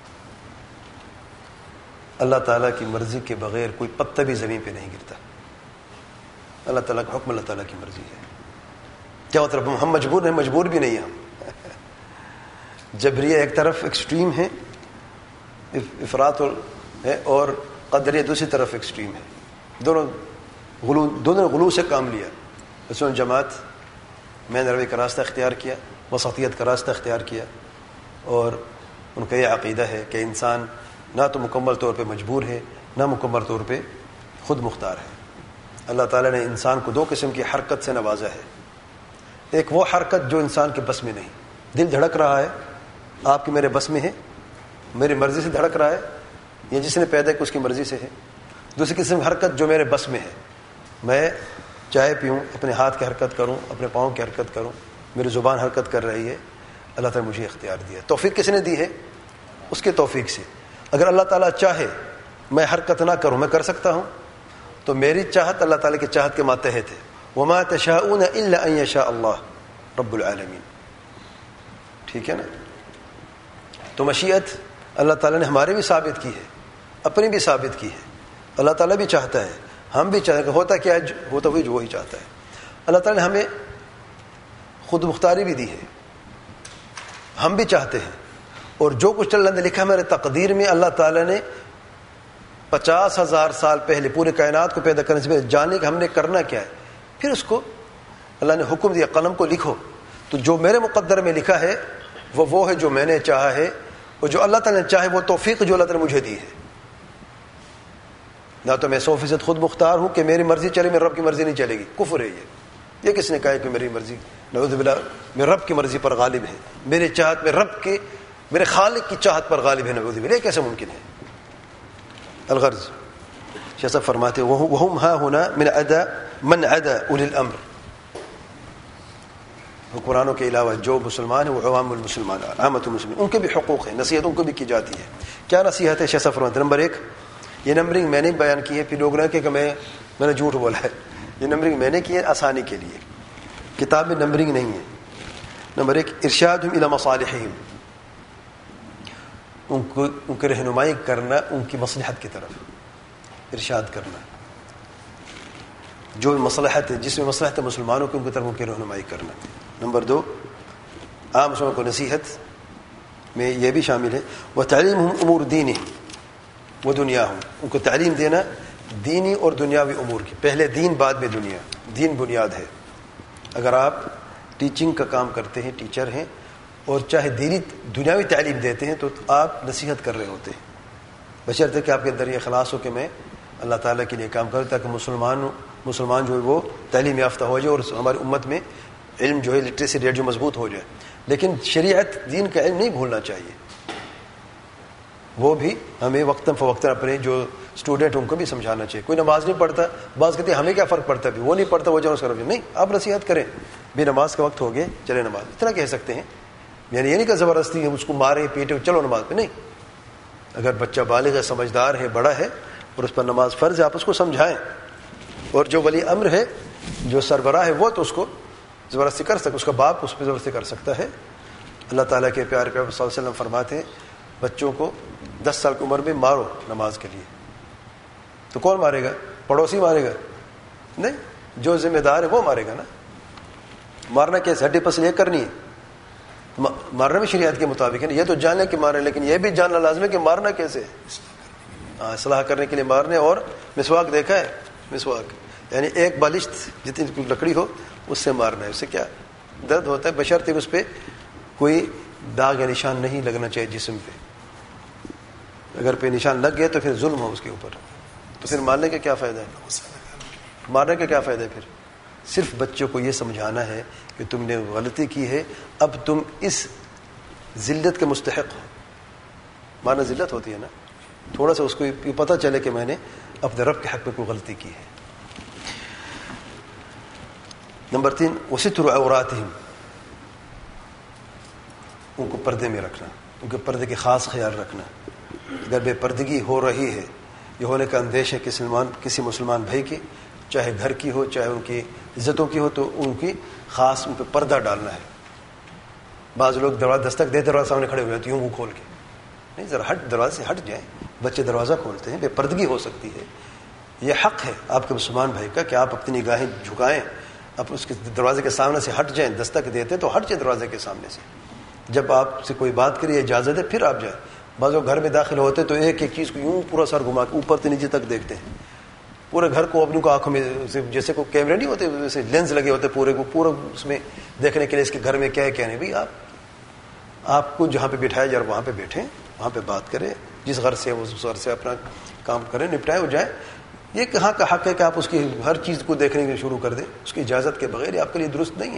اللہ تعالیٰ کی مرضی کے بغیر کوئی پتہ بھی زمین پہ نہیں گرتا. اللہ تعالیٰ کا حکم اللہ تعالیٰ کی مرضی ہے. کیا مطلب ہم مجبور ہیں؟ مجبور بھی نہیں ہم. جبریہ ایک طرف ایکسٹریم ہے، افراط ہے، اور قدریہ دوسری طرف ایکسٹریم ہے. دونوں غلو سے کام لیا. رسول جماعت میں نے روی کا راستہ اختیار کیا، وسطیت کا راستہ اختیار کیا، اور ان کا یہ عقیدہ ہے کہ انسان نہ تو مکمل طور پہ مجبور ہے، نہ مکمل طور پہ خود مختار ہے. اللہ تعالیٰ نے انسان کو دو قسم کی حرکت سے نوازا ہے. ایک وہ حرکت جو انسان کے بس میں نہیں، دل دھڑک رہا ہے، آپ کی میرے بس میں ہے، میری مرضی سے دھڑک رہا ہے، یہ جس نے پیدا کیا اس کی مرضی سے ہے. دوسری قسم کی حرکت جو میرے بس میں ہے، میں چائے پیوں، اپنے ہاتھ کی حرکت کروں، اپنے پاؤں کی حرکت کروں، میری زبان حرکت کر رہی ہے. اللہ تعالیٰ نے مجھے اختیار دیا. توفیق کس نے دی ہے؟ اس کے توفیق سے. اگر اللہ تعالیٰ چاہے میں حرکت نہ کروں، میں کر سکتا ہوں، تو میری چاہت اللہ تعالیٰ کی چاہت کے ماتحت ہے. وما تشاءون الا ان يشاء اللہ رب العالمین. ٹھیک ہے نا؟ تو مشیت اللہ تعالیٰ نے ہمارے بھی ثابت کی ہے، اپنی بھی ثابت کی ہے. اللہ تعالیٰ بھی چاہتا ہے، ہم بھی چاہتے ہیں. ہوتا کیا ہے؟ ہوتا ہوئی جو وہی چاہتا ہے. اللہ تعالیٰ نے ہمیں خود مختاری بھی دی ہے، ہم بھی چاہتے ہیں. اور جو کچھ اللہ نے لکھا ہمارے تقدیر میں، اللہ تعالیٰ نے 50,000 سال پہلے پورے کائنات کو پیدا کرنے سے پہلے جانے کہ ہم نے کرنا کیا ہے. پھر اس کو اللہ نے حکم دیا، قلم کو لکھو. تو جو میرے مقدر میں لکھا ہے وہ ہے جو میں نے چاہا ہے، اور جو اللہ تعالیٰ نے چاہے وہ توفیق جو اللہ تعالیٰ نے مجھے دی ہے. نہ تو میں 100% خود مختار ہوں کہ میری مرضی چلے، میرے رب کی مرضی نہیں چلے گی. کفر ہے یہ کس نے کہا کہ میری مرضی، نعوذ باللہ، میرے رب کی مرضی پر غالب ہے، میری چاہت میں رب کے، میرے خالق کی چاہت پر غالب ہے. نعوذ باللہ، یہ کیسے ممکن ہے؟ الغرض شیخ صاحب فرماتے وہم ہا ہونا من عدا اولی الامر. حکمرانوں کے علاوہ جو مسلمان ہیں وہ عوام المسلمان، عامت المسلمین، ان کے بھی حقوق ہیں، نصیحت ان کو بھی کی جاتی ہے. کیا نصیحت ہے؟ شیخ صاحب فرماتے نمبر 1، یہ نمبرنگ میں نے بیان کی ہے، پھر لوگ نہ کہ میں نے جھوٹ بولا ہے. یہ نمبرنگ میں نے کی ہے آسانی کے لیے، کتاب میں نمبرنگ نہیں ہے. نمبر 1، ارشادہم الی مصالحہم، ان کی رہنمائی کرنا ان کی مصلحت کی طرف ارشاد کرنا. جو مصلحت ہے، جس میں مصلحت ہے مسلمانوں کی، ان کی طرف ان کی رہنمائی کرنا. نمبر 2، عام مسلمانوں کو نصیحت میں یہ بھی شامل ہے وتعلیمہم امور دینہم ودنیاہم، ان کو تعلیم دینا دینی اور دنیاوی امور کی. پہلے دین، بعد میں دنیا. دین بنیاد ہے. اگر آپ ٹیچنگ کا کام کرتے ہیں، ٹیچر ہیں، اور چاہے دنیاوی تعلیم دیتے ہیں، تو آپ نصیحت کر رہے ہوتے ہیں، بشرطے کہ آپ کے اندر یہ اخلاص ہو کہ میں اللہ تعالیٰ کے لیے کام کروں، تاکہ مسلمان جو ہے وہ تعلیم یافتہ ہو جائے اور ہماری امت میں علم جو ہے، لٹریسی ریٹ جو مضبوط ہو جائے. لیکن شریعت، دین کا علم نہیں بھولنا چاہیے. وہ بھی ہمیں وقتاً فوقتاً اپنے جو اسٹوڈنٹ ان کو بھی سمجھانا چاہیے. کوئی نماز نہیں پڑھتا، بعض کہتے ہیں ہمیں کیا فرق پڑتا ہے، وہ نہیں پڑھتا وہ جاؤ اس کا نہیں. آپ نصیحت کریں، بھی نماز کا وقت ہو گیا، چلے نماز، اتنا کہہ سکتے ہیں. یعنی یہ نہیں کہ زبردستی اس کو مارے پیٹے چلو نماز پہ، نہیں. اگر بچہ بالغ ہے، سمجھدار ہے، بڑا ہے، اور اس پر نماز فرض ہے، آپ اس کو سمجھائیں. اور جو ولی امر ہے، جو سربراہ ہے، وہ تو اس کو زبردستی کر سکتا، اس کا باپ اس پہ زبردستی کر سکتا ہے. اللہ تعالیٰ کے پیارے پیغمبر صلی اللہ علیہ وسلم فرماتے ہیں بچوں کو 10 سال کی عمر میں مارو نماز کے لیے. تو کون مارے گا؟ پڑوسی مارے گا؟ نہیں، جو ذمہ دار ہے وہ مارے گا نا. مارنا کیسے؟ ہڈی پسلی یہ کرنی ہے. مارنا بھی شریعت کے مطابق ہے نا. یہ تو جاننا کہ مارے، لیکن یہ بھی جاننا لازم ہے کہ مارنا کیسے. اصلاح کرنے کے لیے مارنے. اور مسواک دیکھا ہے؟ مسواک یعنی ایک بالشت جتنی لکڑی ہو اس سے مارنا ہے. اس سے کیا درد ہوتا ہے، بشرطے اس پہ کوئی داغ یا نشان نہیں لگنا چاہیے جسم پہ. اگر پہ نشان لگ گئے تو پھر ظلم ہو اس کے اوپر. تو پھر مارنے کا کیا فائدہ ہے؟ مارنے کا کیا فائدہ ہے؟ پھر صرف بچوں کو یہ سمجھانا ہے کہ تم نے غلطی کی ہے، اب تم اس ذلت کے مستحق ہو. مانا ذلت ہوتی ہے نا, تھوڑا سا اس کو یہ پتہ چلے کہ میں نے اپنے رب کے حق میں کوئی غلطی کی ہے. نمبر 3 وستر عوراتہم, ان کو پردے میں رکھنا, ان کے پردے کے خاص خیال رکھنا. اگر بے پردگی ہو رہی ہے, یہ ہونے کا اندیش ہے کسی مسلمان بھائی کی, چاہے گھر کی ہو چاہے ان کی عزتوں کی ہو, تو ان کی خاص ان پہ پردہ ڈالنا ہے. بعض لوگ دروازہ دستک دے دروازہ سامنے کھڑے ہو جاتے ہیں یوں کھول کے, نہیں ذرا دروازے سے ہٹ جائیں. بچے دروازہ کھولتے ہیں, بے پردگی ہو سکتی ہے. یہ حق ہے آپ کے مسلمان بھائی کا کہ آپ اپنی نگاہیں جھکائیں, آپ اس کے دروازے کے سامنے سے ہٹ جائیں. دستک دیتے تو ہٹ جائیں دروازے کے سامنے سے. جب آپ سے کوئی بات کریے اجازت ہے پھر آپ جائیں. بعض لوگ گھر میں داخل ہوتے تو ایک ایک چیز کو یوں پورا سر گھما کے اوپر سے نیچے تک دیکھتے ہیں, پورے گھر کو اپنی کو آنکھوں میں جیسے کوئی کیمرے نہیں ہوتے ویسے لینس لگے ہوتے پورے کو پورا اس میں دیکھنے کے لیے اس کے گھر میں کیا ہے کیا نہیں. بھائی آپ کو جہاں پہ بٹھایا جائے وہاں پہ بیٹھیں, وہاں پہ بات کریں, جس گھر سے اس گھر سے اپنا کام کریں, نپٹائے ہو جائے. یہ کہاں کا حق ہے کہ آپ اس کی ہر چیز کو دیکھنے کے شروع کر دیں اس کی اجازت کے بغیر؟ یہ آپ کے لیے درست نہیں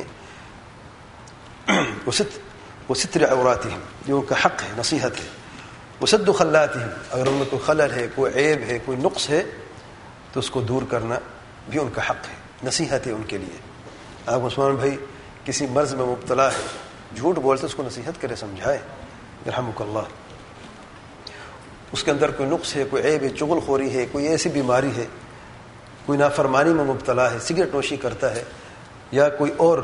ہے. وستر عوراتہم, یہ ان کا حق ہے, نصیحت ہے. وسد خلاتہم, اگر ان میں کوئی خلل ہے, کوئی عیب ہے, کوئی نقص ہے تو اس کو دور کرنا بھی ان کا حق ہے, نصیحت ہے ان کے لیے. آپ مسلمان بھائی کسی مرض میں مبتلا ہے, جھوٹ بولتے اس کو نصیحت کرے, سمجھائے, رحمک اللہ. اس کے اندر کوئی نقص ہے, کوئی عیب ہے, چغل خوری ہے, کوئی ایسی بیماری ہے, کوئی نافرمانی میں مبتلا ہے, سگریٹ نوشی کرتا ہے یا کوئی اور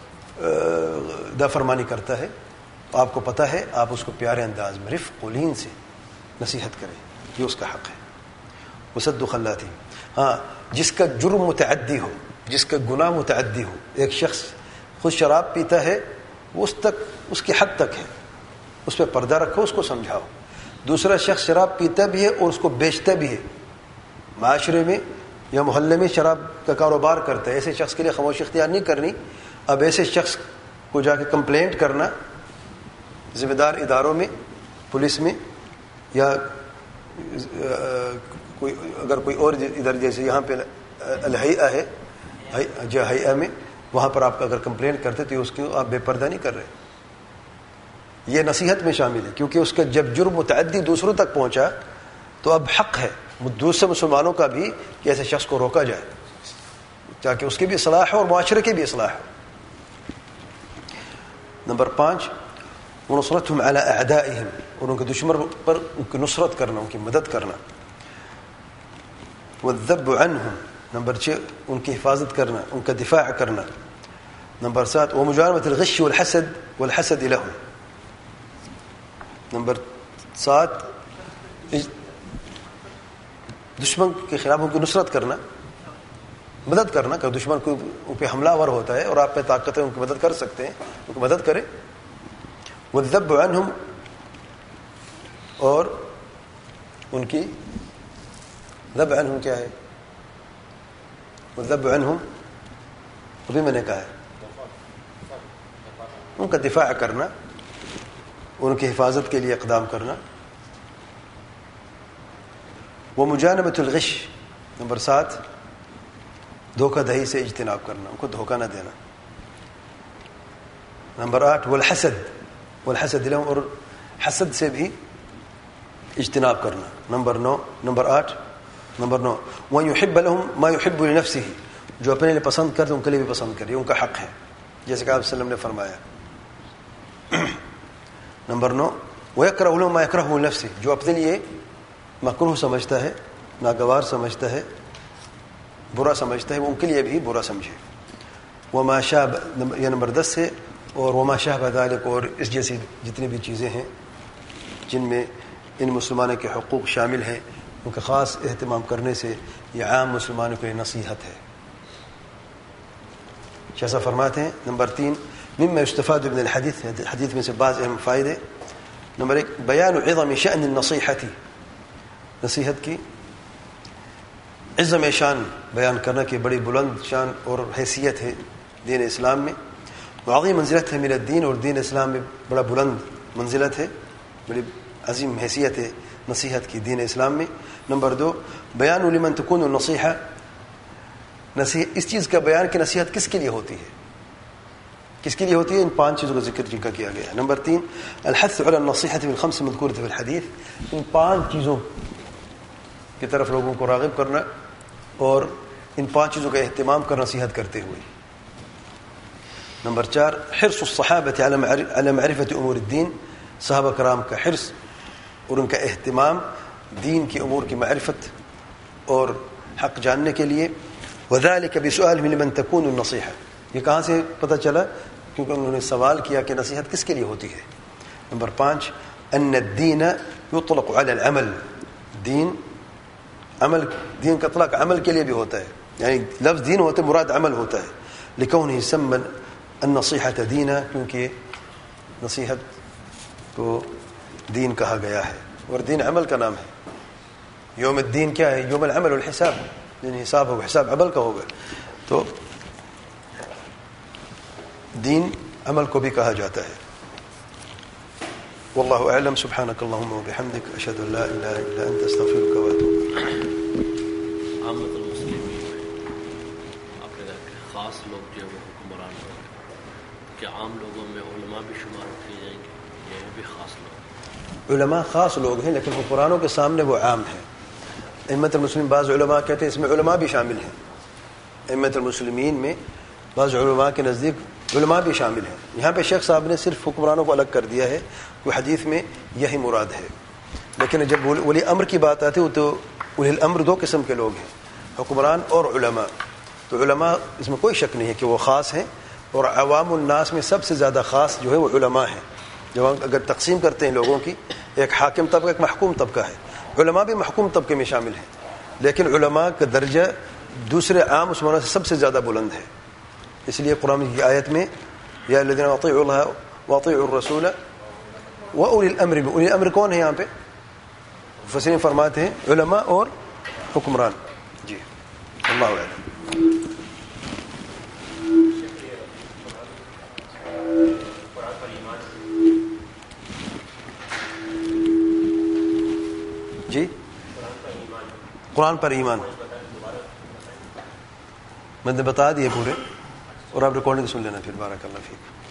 نافرمانی کرتا ہے, آپ کو پتہ ہے, آپ اس کو پیارے انداز میں رفق و لین سے نصیحت کریں, یہ اس کا حق ہے. وسد خلاتہم, ہاں جس کا جرم متعدی ہو, جس کا گناہ متعدی ہو. ایک شخص خود شراب پیتا ہے, وہ اس کی حد تک ہے, اس پہ پردہ رکھو, اس کو سمجھاؤ. دوسرا شخص شراب پیتا بھی ہے اور اس کو بیچتا بھی ہے, معاشرے میں یا محلے میں شراب کا کاروبار کرتا ہے. ایسے شخص کے لیے خاموشی اختیار نہیں کرنی. اب ایسے شخص کو جا کے کمپلینٹ کرنا ذمہ دار اداروں میں, پولیس میں, یا اگر کوئی اور ادھر جیسے یہاں پہ الہیئہ ہے, جو ہیئہ میں, وہاں پر آپ اگر کمپلینٹ کرتے تو اس کو آپ بے پردہ نہیں کر رہے. یہ نصیحت میں شامل ہے, کیونکہ اس کا جب جرم متعدی دوسروں تک پہنچا تو اب حق ہے دوسرے مسلمانوں کا بھی کہ ایسے شخص کو روکا جائے تاکہ اس کی بھی اصلاح ہو اور معاشرے کی بھی اصلاح ہو. نمبر 5 ونصرتهم على اعدائهم, اور ان کے دشمن پر ان کی نصرت کرنا, ان کی مدد کرنا. والذب عنهم, نمبر 6 ان کی حفاظت کرنا, ان کا دفاع کرنا. نمبر 7 ومجانبة الغش والحسد لهم. نمبر 7 دشمن کے خلاف ان کی نصرت کرنا, مدد کرنا. کہ دشمن کو ان پہ حملہ آور ہوتا ہے اور آپ پہ طاقت ہے, ان کی مدد کر سکتے ہیں, ان کی مدد کریں. والذب عنهم, اور ان کی ذب عنهم کیا ہے؟ والذب عنهم ابھی میں نے کہا ہے ان کا دفاع کرنا, ان کی حفاظت کے لیے اقدام کرنا. ومجانبۃ الغش, نمبر 7 دھوکہ دہی سے اجتناب کرنا, ان کو دھوکہ نہ دینا. نمبر 8 والحسد لهم, اور حسد سے بھی اجتناب کرنا. نمبر 8 ويحب لهم ما يحب لنفسه, جو اپنے لیے پسند کرتے ان کے لیے بھی پسند کرے, ان کا حق ہے, جیسے کہ آپ صلی اللہ علیہ وسلم نے فرمایا. نمبر 9 ويكره لهم ما يكره لنفسه, جو اپنے لیے مکروہ سمجھتا ہے, ناگوار سمجھتا ہے, برا سمجھتا ہے, وہ ان کے لیے بھی برا سمجھے. وما شابه, یہ نمبر 10 ہے. اور وما شابه ذلك, اور اس جیسی جتنی بھی چیزیں ہیں جن میں ان مسلمانوں کے حقوق شامل ہیں, ان کا خاص اہتمام کرنے سے یہ عام مسلمانوں کے لیے نصیحت ہے. شیخ فرماتے ہیں نمبر 3 مما يستفاد من الحديث, حدیث میں سے بعض اہم فائدے. نمبر 1 بیان عظم شأن النصیحة, نصیحت کی عظم شان بیان کرنا کہ بڑی بلند شان اور حیثیت ہے دین اسلام میں. وعظیم منزلت ہے من الدین, اور دین اسلام میں بڑا بلند منزلت ہے, بڑی عظیم حیثیت ہے نصیحت کی دین اسلام میں. نمبر 2 بیان لمن تكون النصیحہ, اس چیز کا بیان کہ نصیحت کس کے لیے ہوتی ہے. کس کے لیے ہوتی ہے؟ ان 5 چیزوں کا ذکر جن کا کیا گیا ہے. نمبر 3 الحث علی النصیحة بالخمس المذکورة في الحدیث. ان 5 چیزوں کی طرف لوگوں کو راغب کرنا اور ان 5 چیزوں کا اہتمام کرنا نصیحت کرتے ہوئے. نمبر 4 حرص الصحابة على معرفة امور الدین. صحابہ کرام کا حرص اور ان کا اہتمام دین کی امور کی معرفت اور حق جاننے کے لیے. وذلك بسؤالهم لمن تكون النصيحة. یہ کہاں سے پتہ چلا؟ کیونکہ انہوں نے سوال کیا کہ نصیحت کس کے لیے ہوتی ہے. نمبر 5 ان الدین یطلق علی العمل. دین کا اطلاق عمل کے لیے بھی ہوتا ہے، یعنی لفظ دین ہوتا ہے مراد عمل ہوتا ہے. لکونہ سمى النصیحة دینا، کیونکہ نصیحت کو دین کہا گیا ہے اور دین عمل کا نام ہے. یوم الدین کیا ہے؟ یوم العمل والحساب، دن حساب ہوگا، حساب عمل کا ہوگا. تو دین عمل کو بھی کہا جاتا ہے. واللہ اعلم. سبحانک اللہم وبحمدک اشہد ان لا الہ الا انت استغفرک واتوب الیک. عامت المسلمین میں آپ نے کہا کہ خاص لوگ جو ہے وہ حکمران لوگ، کہ عام لوگوں میں علماء بھی شمار کیے جائیں گے یا وہ بھی خاص لوگ؟ علماء خاص لوگ ہیں لیکن حکمرانوں کے سامنے وہ عام ہیں. ائمۃ المسلمین بعض علماء کہتے ہیں اس میں علماء بھی شامل ہیں. ائمۃ المسلمین میں بعض علماء کے نزدیک علماء بھی شامل ہیں. یہاں پہ شیخ صاحب نے صرف حکمرانوں کو الگ کر دیا ہے، کوئی حدیث میں یہی مراد ہے. لیکن جب ولی امر کی بات آتی ہے تو ولی الامر 2 قسم کے لوگ ہیں، حکمران اور علماء. تو علماء اس میں کوئی شک نہیں ہے کہ وہ خاص ہیں، اور عوام الناس میں سب سے زیادہ خاص جو ہے وہ علماء ہیں. جب ہم اگر تقسیم کرتے ہیں لوگوں کی، ایک حاکم طبقہ ایک محکوم طبقہ ہے. علماء بھی محکوم طبقے میں شامل ہیں، لیکن علماء کا درجہ دوسرے عام مسلمانوں سے سب سے زیادہ بلند ہے. اس لیے قرآن کی آیت میں یا الذین اطیعوا اللہ واطیعوا الرسول واولی الامر. اولی الامر کون ہے یہاں پہ؟ مفسرین فرماتے ہیں علماء اور حکمران. جی اللہ اعلم. جی قرآن پر ایمان میں نے بتا دیے پورے، اور آپ ریکارڈنگ سن لینا پھر. بارک اللہ فیک.